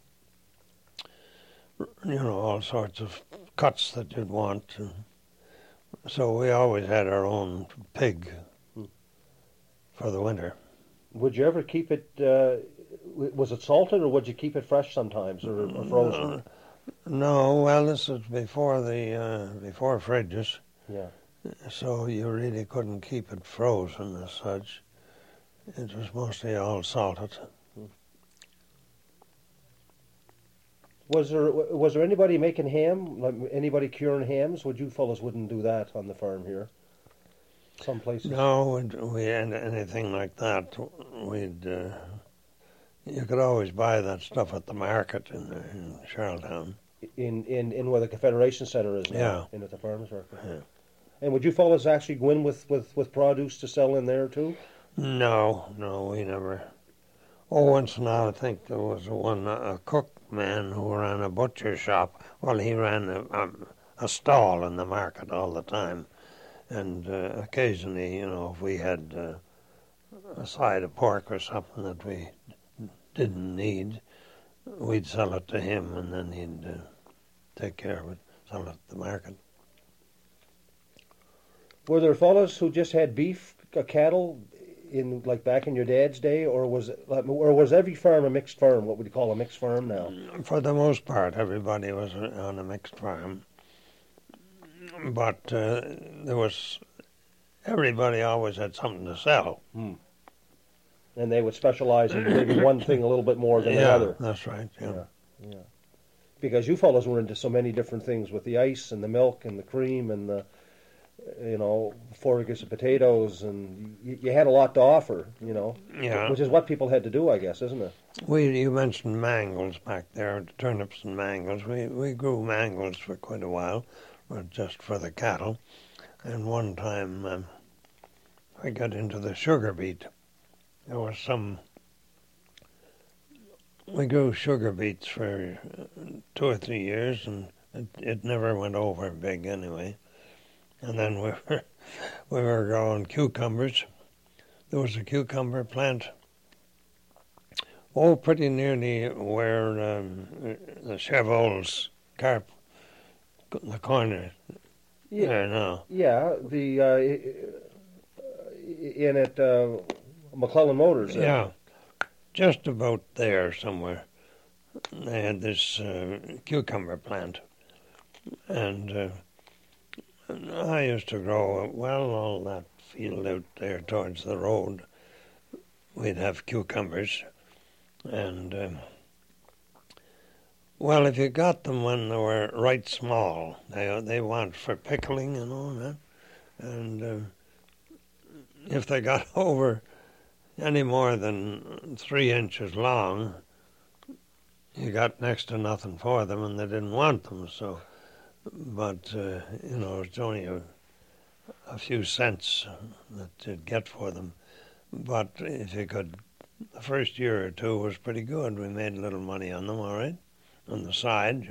all sorts of cuts that you'd want. So we always had our own pig for the winter. Would you ever keep it, was it salted, or would you keep it fresh sometimes, or frozen? No, well, this was before fridges. Yeah. So you really couldn't keep it frozen as such. It was mostly all salted. Was there anybody making ham? Like anybody curing hams? You fellows wouldn't do that on the farm here. Some places. No, we had anything like that. You could always buy that stuff at the market in Charlottetown. In where the Confederation Center is now. Yeah. In at the farmers market. Yeah. And would you fellows actually go in with produce to sell in there too? No, we never. Oh, once in a while, I think there was a cook man who ran a butcher shop. Well, he ran a stall in the market all the time. And occasionally, if we had a side of pork or something that we didn't need, we'd sell it to him, and then he'd take care of it, sell it at the market. Were there fellows who just had beef, cattle, back in your dad's day, or was every farm a mixed farm? What would you call a mixed farm now? For the most part, everybody was on a mixed farm, but everybody always had something to sell. And they would specialize in maybe one thing a little bit more than another. Yeah, that's right. Yeah. Because you fellows were into so many different things with the ice and the milk and the cream and the, 4 acres of potatoes, and you had a lot to offer, Yeah. Which is what people had to do, I guess, isn't it? You mentioned mangels back there, turnips and mangels. We grew mangels for quite a while, just for the cattle. And one time I got into the sugar beet. There was we grew sugar beets for 2 or 3 years, and it never went over big anyway. And then we were growing cucumbers. There was a cucumber plant, pretty nearly where the Cheval's carp, the corner. Yeah, no. Yeah, in at McClellan Motors. Yeah, just about there somewhere. They had this cucumber plant, and I used to grow, all that field out there towards the road. We'd have cucumbers, and if you got them when they were right small, they want for pickling and all that, and if they got over any more than 3 inches long, you got next to nothing for them, and they didn't want them. So, but it's only a few cents that you'd get for them. But if you could, the first year or two was pretty good. We made a little money on them, all right, on the side,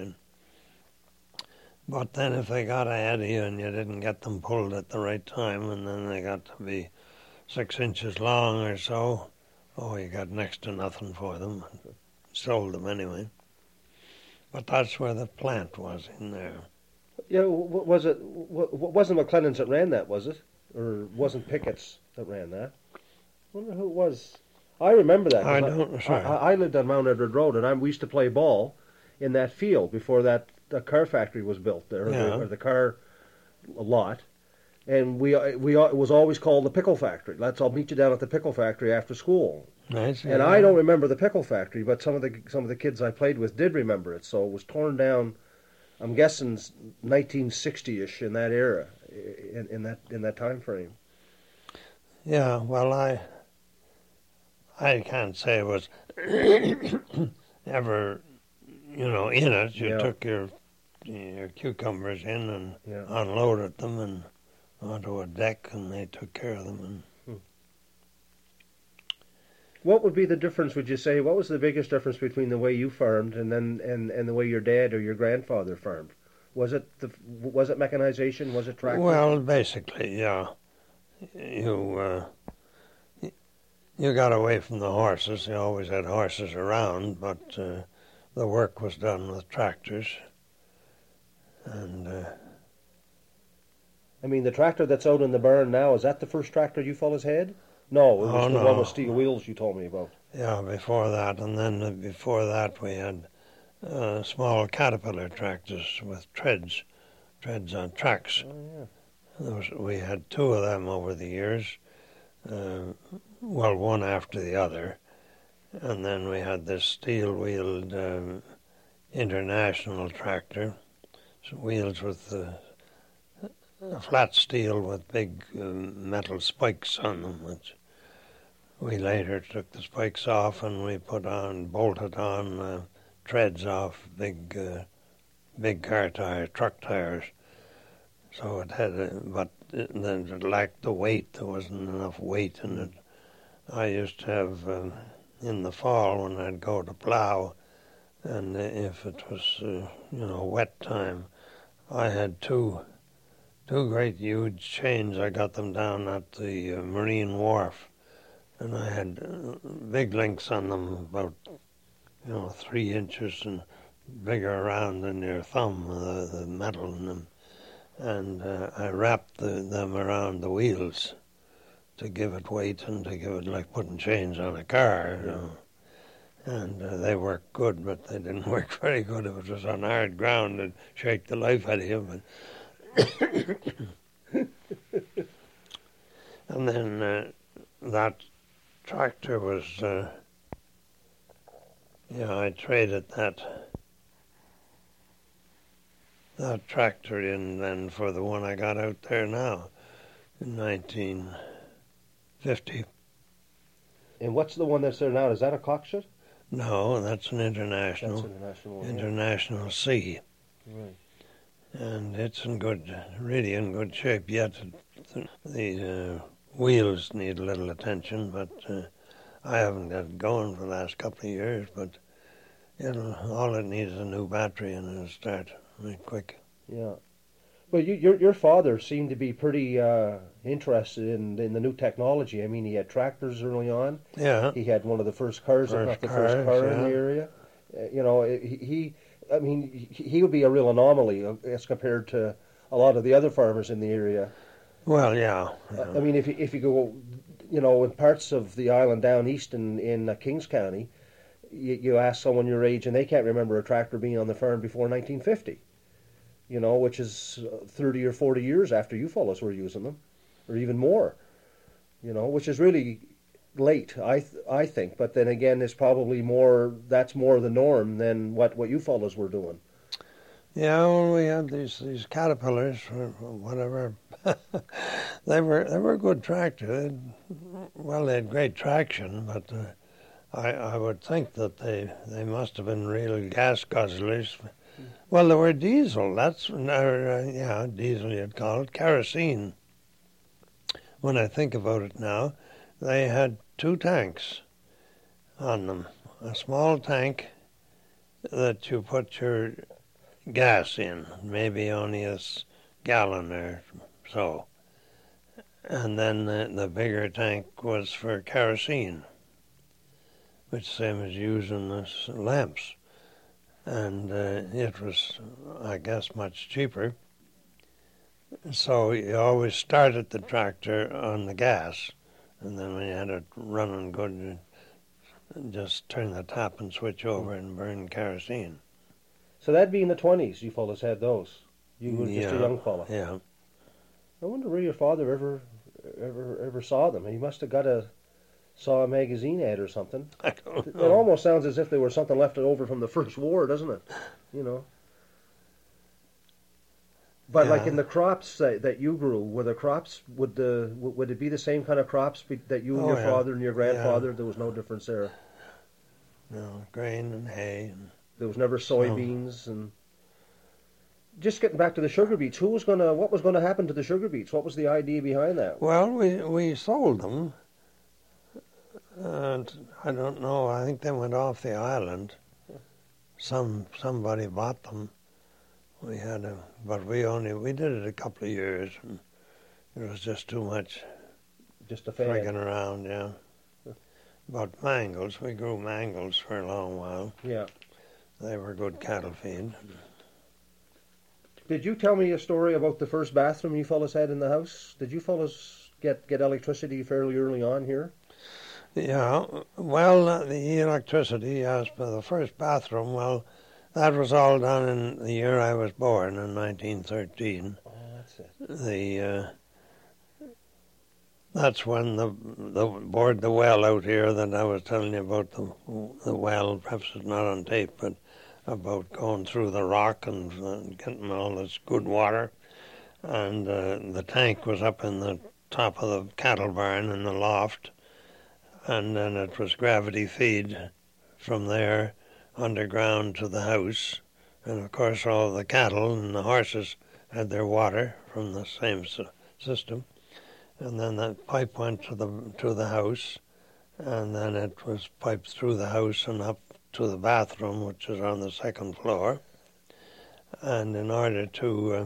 But then if they got ahead of you and you didn't get them pulled at the right time, and then they got to be 6 inches long or so, you got next to nothing for them. Sold them anyway. But that's where the plant was, in there. Yeah, wasn't McClennan's that ran that, was it? Or wasn't Pickett's that ran that? I wonder who it was. I remember that. I don't, sorry. I lived on Mount Edward Road, and we used to play ball in that field before the car factory was built there, or the car lot. And it was always called the Pickle Factory. I'll meet you down at the Pickle Factory after school. Nice. And I don't remember the Pickle Factory, but some of the kids I played with did remember it. So it was torn down, I'm guessing 1960-ish, in that era, in that time frame. Yeah, well, I can't say it was ever, in it. You took your cucumbers in and unloaded them and onto a deck, and they took care of them. What would be the difference, would you say? What was the biggest difference between the way you farmed and the way your dad or your grandfather farmed? Was it mechanization? Was it tractor? Well, basically, yeah. You got away from the horses. You always had horses around, but the work was done with tractors. And I mean, the tractor that's out in the barn now, is that the first tractor you fellas had? No, it was the one with steel wheels you told me about. Yeah, before that. And then before that we had small Caterpillar tractors with treads on tracks. Oh, yeah. We had 2 of them over the years, one after the other. And then we had this steel-wheeled International tractor, so wheels with flat steel with big metal spikes on them, which we later took the spikes off and we bolted on treads off big car tires, truck tires. So it had, but then it lacked the weight. There wasn't enough weight in it. I used to have in the fall when I'd go to plow, and if it was, wet time, I had two great huge chains. I got them down at the Marine Wharf, and I had big links on them, about 3 inches and bigger around than your thumb, the metal in them. And I wrapped them around the wheels to give it weight and to give it like putting chains on a car. And they worked good, but they didn't work very good. If it was on hard ground, it'd shake the life out of you. And then that tractor was, I traded that tractor in then for the one I got out there now in 1950. And what's the one that's there now? Is that a Cockshut? No, that's an international. That's international. International C. Right. And it's really in good shape yet. The wheels need a little attention, but I haven't got it going for the last couple of years, but all it needs is a new battery and it'll start right quick. Yeah. Well, your father seemed to be pretty interested in the new technology. I mean, he had tractors early on. Yeah. He had one of the first cars, if not the first car in the area. He would be a real anomaly as compared to a lot of the other farmers in the area. Well, yeah. I mean, if you go, in parts of the island down east in Kings County, you ask someone your age and they can't remember a tractor being on the farm before 1950. Which is 30 or 40 years after you fellows were using them, or even more. Which is really late, I think. But then again, it's probably that's more the norm than what you fellows were doing. Yeah, well, we had these Caterpillars or whatever. They were good tractors. They had great traction, but I would think that they must have been real gas guzzlers. Well, they were diesel. Diesel you'd call it, kerosene. When I think about it now, they had 2 tanks on them. A small tank that you put your gas in, maybe only a gallon or so. And then the bigger tank was for kerosene, which same as using as lamps. And it was, I guess, much cheaper. So you always started the tractor on the gas, and then when you had it running good, you just turn the tap and switch over and burn kerosene. So that'd be in the 20s you fellas had those. You were just a young fella. Yeah. I wonder where your father ever saw them. He must have saw a magazine ad or something. I don't know. It almost sounds as if they were something left over from the First War, doesn't it? But like in the crops that you grew, were the crops would it be the same kind of crops that you and your father and your grandfather? There was no difference there. No, grain and hay. There was never soybeans and. Just getting back to the sugar beets, what was going to happen to the sugar beets? What was the idea behind that? Well, we sold them. And I don't know. I think they went off the island. Somebody bought them. We did it a couple of years, and it was just too much. Just a fad. Frigging around, yeah. But mangles, we grew mangles for a long while. Yeah. They were good cattle feed. Did you tell me a story about the first bathroom you fellas had in the house? Did you fellas get electricity fairly early on here? Yeah, well, the electricity, as for the first bathroom, well, that was all done in the year I was born, in 1913. Oh, that's it. That's when the bored the well out here that I was telling you about, the well, perhaps it's not on tape, but about going through the rock and getting all this good water. And the tank was up in the top of the cattle barn in the loft. And then it was gravity feed from there underground to the house. And of course all the cattle and the horses had their water from the same system. And then that pipe went to the house, and then it was piped through the house and up to the bathroom, which is on the second floor. And in order to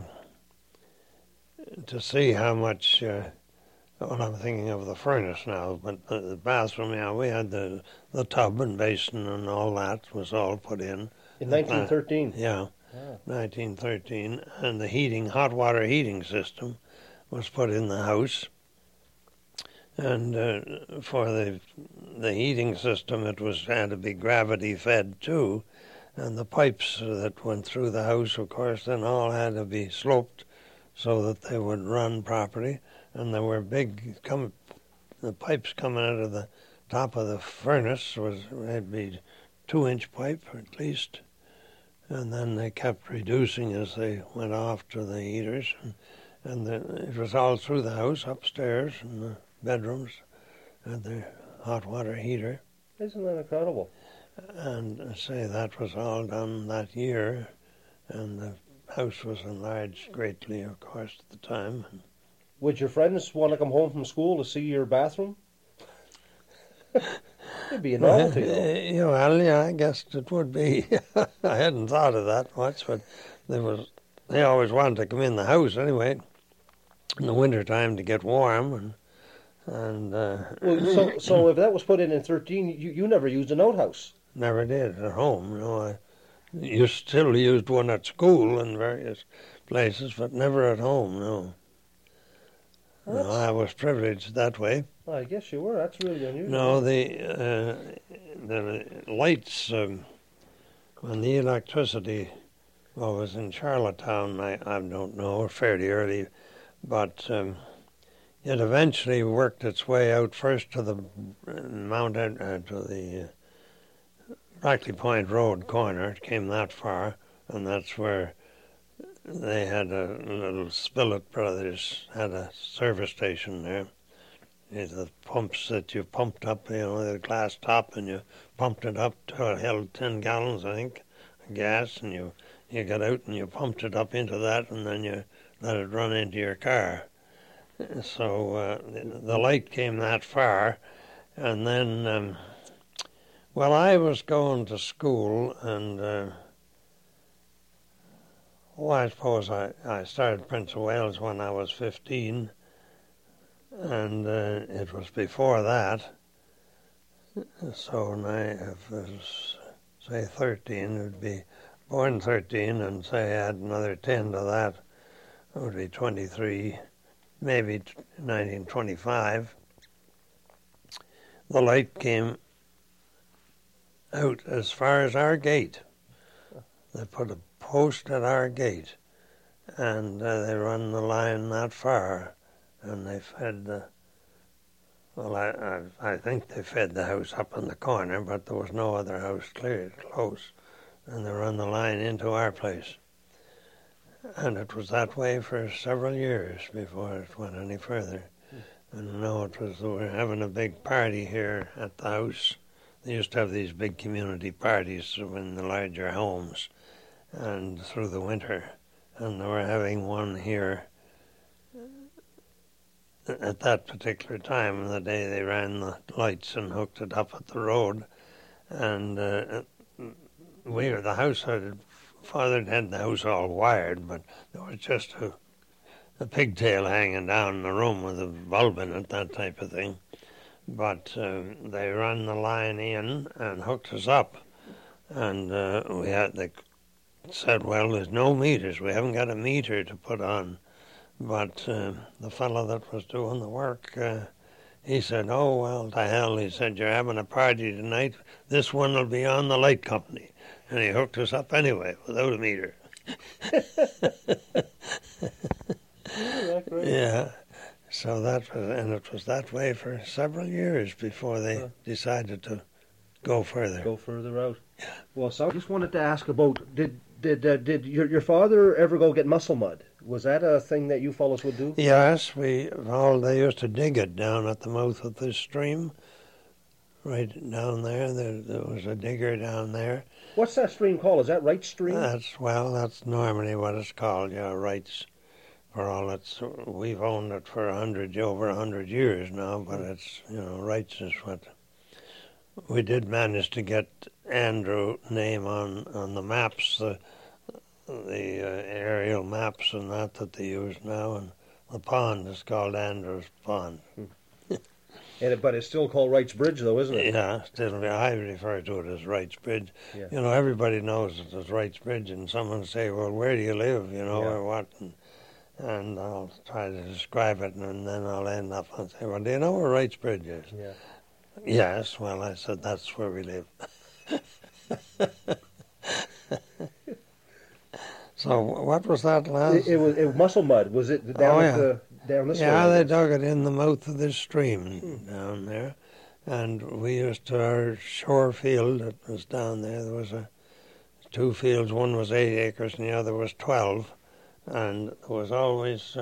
see how much, well, I'm thinking of the furnace now, but the bathroom, yeah, we had the tub and basin and all that was all put in. In 1913? Yeah, 1913. And the hot water heating system was put in the house. And for the heating system, it had to be gravity fed too. And the pipes that went through the house, of course, then all had to be sloped so that they would run properly. And there were the pipes coming out of the top of the furnace had be 2-inch pipe at least. And then they kept reducing as they went off to the heaters. And it was all through the house, upstairs in the bedrooms, and the hot water heater. Isn't that incredible? And say that was all done that year, and the house was enlarged greatly, of course, at the time. Would your friends want to come home from school to see your bathroom? It'd be a novelty, though. Well, yeah, I guess it would be. I hadn't thought of that much, but they always wanted to come in the house anyway, in the winter time to get warm, Well, so if that was put in 13, you never used an outhouse. Never did at home. You still used one at school in various places, but never at home. No. No, I was privileged that way. Well, I guess you were. That's really unusual. No, the lights when the electricity was in Charlottetown. I don't know, fairly early, but. It eventually worked its way out first to the mountain, to the Brackley Point Road corner. It came that far, and that's where they had a little Spillett Brothers had a service station there. The pumps that you pumped up, the glass top, and you pumped it up till it held 10 gallons, I think, of gas, and you got out and you pumped it up into that, and then you let it run into your car. So the light came that far, and then, I was going to school, and I suppose I started Prince of Wales when I was 15, and it was before that. So when I was, say, 13, it would be born 13, and say add another 10 to that, it would be 23. Maybe 1925, the light came out as far as our gate. They put a post at our gate, and they run the line that far, and they fed I think they fed the house up in the corner, but there was no other house close, and they run the line into our place. And it was that way for several years before it went any further. And now they were having a big party here at the house. They used to have these big community parties in the larger homes and through the winter. And they were having one here at that particular time, the day they ran the lights and hooked it up at the road. And the house Father had the house all wired, but there was just a pigtail hanging down in the room with a bulb in it, that type of thing. But they ran the line in and hooked us up. And they said, well, there's no meters. We haven't got a meter to put on. But the fellow that was doing the work, he said, oh, well, to hell. He said, you're having a party tonight. This one will be on the light company. And he hooked us up anyway, without a meter. Yeah. So it was that way for several years before they decided to go further. Go further out. Yeah. Well, so I just wanted to ask about, did your father ever go get mussel mud? Was that a thing that you fellows would do? Yes, they used to dig it down at the mouth of this stream. Right down there, there was a digger down there. What's that stream called? Is that Wright Stream? That's normally what it's called, yeah, Wright's. We've owned it for over 100 years now, but it's, Wright's is what we did manage to get Andrew name on the maps, the aerial maps and that they use now, and the pond is called Andrew's Pond. But it's still called Wright's Bridge, though, isn't it? Yeah, still, I refer to it as Wright's Bridge. Yeah. You know, everybody knows it as Wright's Bridge, and someone say, well, where do you live, you know, Yeah. or what? And I'll try to describe it, and then I'll end up and say, well, do you know where Wright's Bridge is? Yeah. Yes, well, I said, that's where we live. So what was that last? It was Muscle Mud. Was it down yeah. Down this way? Yeah, they dug it in the mouth of this stream down there. And we used to, our shore field that was down there was two fields. One was 8 acres and the other was 12. And there was always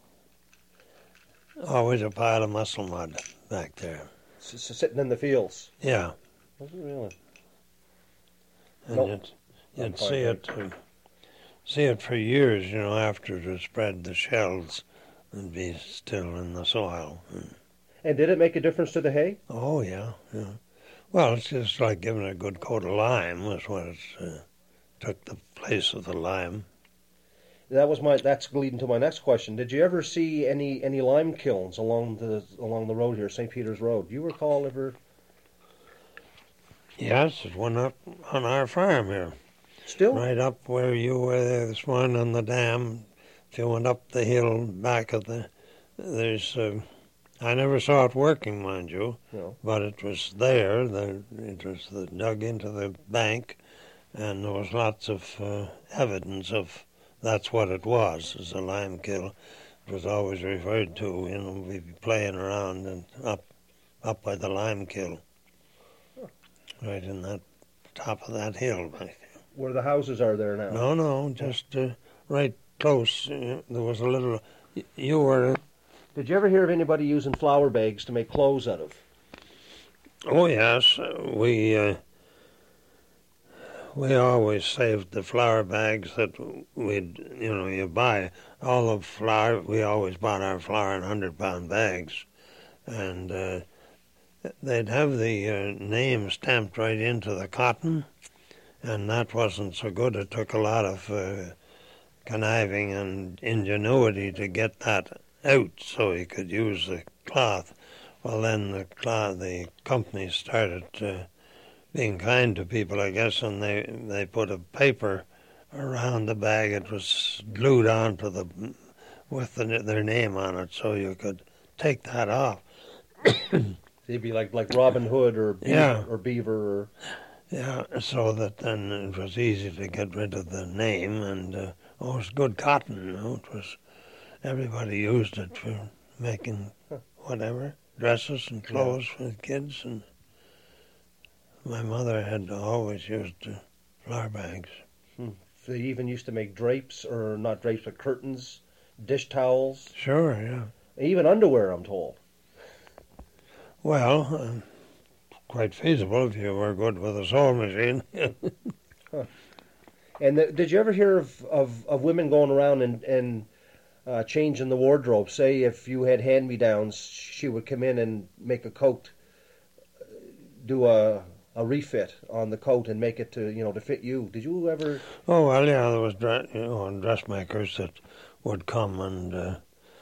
a pile of muscle mud back there. Sitting in the fields. Yeah. Was it really? And Nope. you'd see it for years, you know, after it had spread. The shells would be still in the soil. And did it make a difference to the hay? Oh, yeah, yeah. Well, it's just like giving it a good coat of lime was what it took the place of the lime. That's leading to my next question. Did you ever see any lime kilns along the road here, St. Peter's Road? Do you recall ever? Yes, there's one up on our farm here. Still? Right up where you were there this morning on the dam. If you went up the hill back of there's, I never saw it working, mind you, No. but it was there. It was dug into the bank, and there was lots of evidence of that's what it was, as a lime kiln. It was always referred to, you know, we'd be playing around and up by the lime kiln, right in that top of that hill back there. Where the houses are there now? No, just right close. There was a little. You were. Did you ever hear of anybody using flour bags to make clothes out of? Oh yes, we always saved the flour bags that you buy all the flour. We always bought our flour in 100-pound bags, and they'd have the name stamped right into the cotton. And that wasn't so good. It took a lot of conniving and ingenuity to get that out so he could use the cloth. Well, then the company started being kind to people, I guess, and they put a paper around the bag. It was glued onto with their name on it, so you could take that off. They'd be like Robin Hood or Beaver or... Yeah, so that then it was easy to get rid of the name, and it was good cotton, you know. It was, everybody used it for making whatever, dresses and clothes for the kids, and my mother had always used flour bags. They even used to make drapes, or not drapes, but curtains, dish towels. Sure, yeah. Even underwear, I'm told. Well, quite feasible if you were good with a sewing machine. And did you ever hear of women going around and changing the wardrobe? Say if you had hand-me-downs, she would come in and make a coat, do a refit on the coat and make it to fit you. Did you ever? Oh well, yeah, there was dressmakers that would come and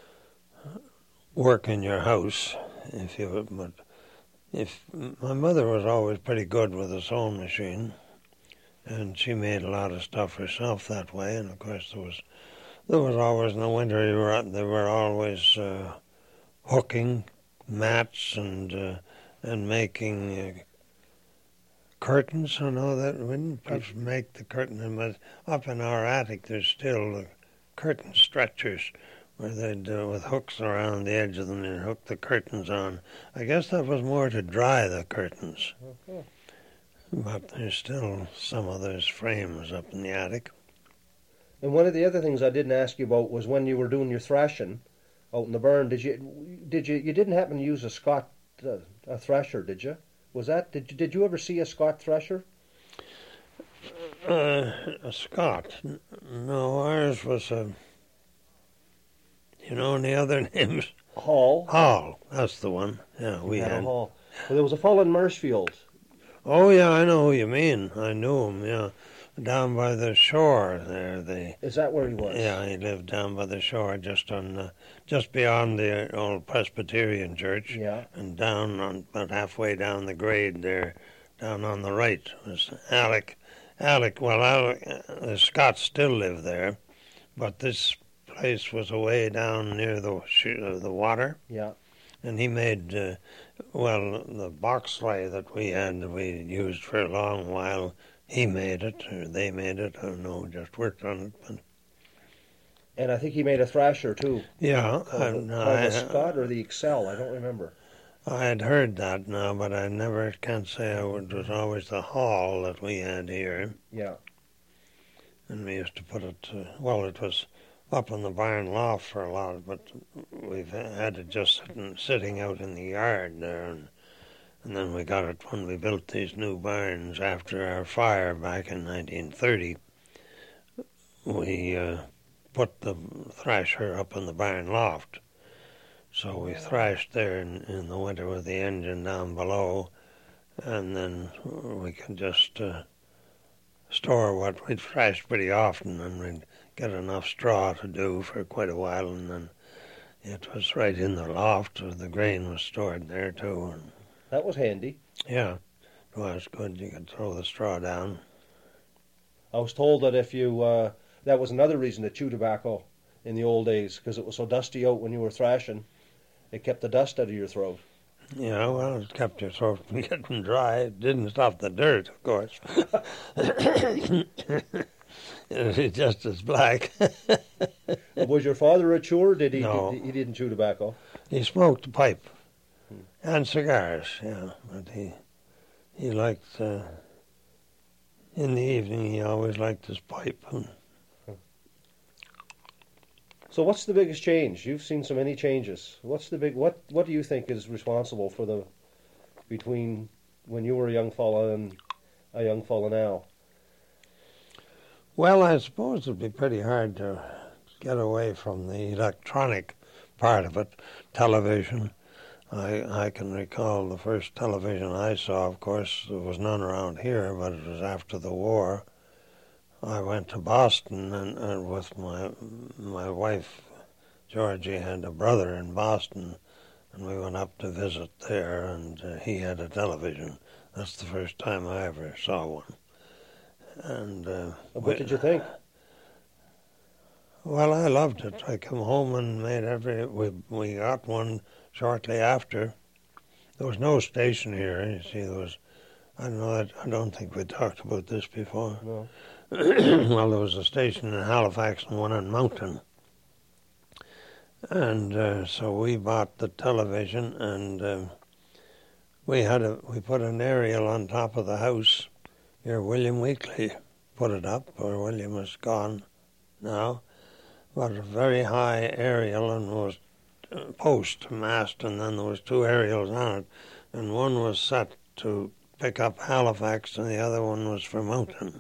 work in your house if you would, but. If my mother was always pretty good with a sewing machine, and she made a lot of stuff herself that way. And of course, there was always in the winter they were always hooking mats and making curtains. You know that we didn't perhaps make the curtain, but up in our attic there's still curtain stretchers. Where they'd with hooks around the edge of them and hook the curtains on. I guess that was more to dry the curtains. Okay. But there's still some of those frames up in the attic. And one of the other things I didn't ask you about was when you were doing your thrashing out in the burn. You didn't happen to use a Scott a thresher, did you? Was that did you ever see a Scott thresher? A Scott? No, ours was a. You know any other names? Hall. Hall, that's the one. Yeah, we had. A Hall. Well, there was a fellow in Marshfield Oh, yeah, I know who you mean. I knew him, yeah. Down by the shore there. Is that where he was? Yeah, he lived down by the shore, just beyond the old Presbyterian church. Yeah. And down about halfway down the grade there, down on the right, was Alec. The Scots still live there, but this place was away down near the water. Yeah. And he made, the box sleigh that we used for a long while, he made it, or they made it, I don't know, just worked on it. But And I think he made a thrasher too. yeah. Called the Scott or the Excel, I don't remember. I had heard that now, but I never can say it was always the hall that we had here. Yeah. And we used to put it, it was up in the barn loft for a lot, but we've had it just sitting out in the yard there, and then we got it when we built these new barns after our fire back in 1930. We put the thrasher up in the barn loft, so we thrashed there in the winter with the engine down below, and then we could just store what we'd thrashed pretty often, and we'd get enough straw to do for quite a while, and then it was right in the loft, so the grain was stored there too. And that was handy. Yeah, it was good. You could throw the straw down. I was told that if you, that was another reason to chew tobacco in the old days, because it was so dusty out when you were thrashing, it kept the dust out of your throat. Yeah, well, it kept your throat from getting dry. It didn't stop the dirt, of course. It was just as black. Was your father a chewer? No. He didn't chew tobacco? He smoked a pipe and cigars, yeah. But he liked, in the evening, he always liked his pipe. So what's the biggest change? You've seen so many changes. What do you think is responsible for between when you were a young fella and a young fella now? Well, I suppose it'd be pretty hard to get away from the electronic part of it, television. I can recall the first television I saw, of course, there was none around here, but it was after the war. I went to Boston and with my wife, Georgie, had a brother in Boston, and we went up to visit there, and he had a television. That's the first time I ever saw one. And what did you think? Well, I loved it. I come home and we got one shortly after. There was no station here. You see, I don't think we talked about this before. No. Well, there was a station in Halifax and one in Moncton. And so we bought the television, and we put an aerial on top of the house. Here, William Weekly put it up, or William is gone now. But a very high aerial, and was post mast, and then there was two aerials on it, and one was set to pick up Halifax, and the other one was for Moncton.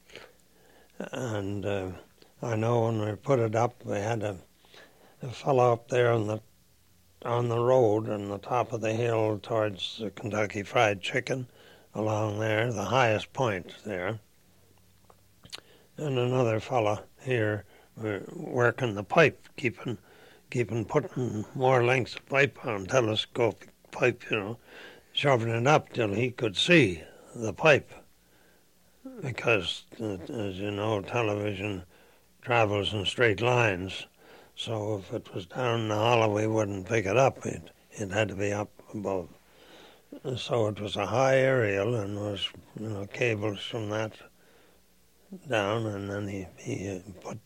And I know when we put it up, we had a fellow up there on the road on the top of the hill towards the Kentucky Fried Chicken, along there, the highest point there. And another fellow here working the pipe, keeping putting more lengths of pipe on, telescopic pipe, shoving it up till he could see the pipe. Because, as you know, television travels in straight lines, so if it was down in the hollow, we wouldn't pick it up. It had to be up above. So it was a high aerial, and was, cables from that down, and then he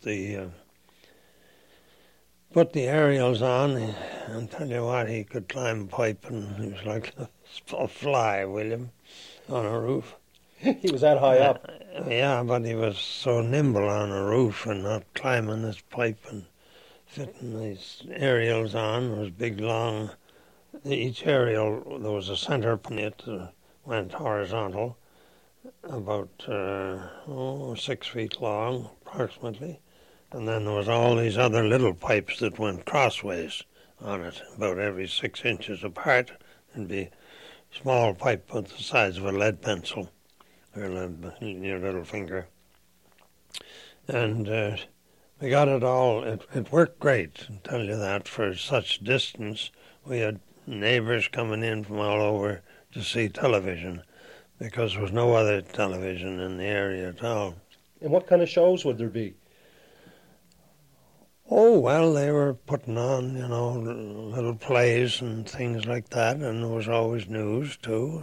put the aerials on, and tell you what, he could climb a pipe, and he was like a fly, William, on a roof. He was that high up. Yeah, but he was so nimble on a roof and not climbing this pipe and fitting these aerials on. It was big, long. Each aerial, there was a center point that went horizontal, about 6 feet long, approximately. And then there was all these other little pipes that went crossways on it, about every 6 inches apart, and be small pipe about the size of a lead pencil, or in your little finger. And we got it all. It worked great, I'll tell you that, for such distance. We had neighbors coming in from all over to see television, because there was no other television in the area at all. And what kind of shows would there be? Oh, well, they were putting on, little plays and things like that, and there was always news, too.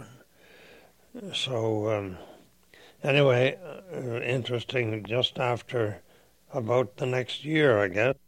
So, anyway, interesting, just after about the next year, I guess,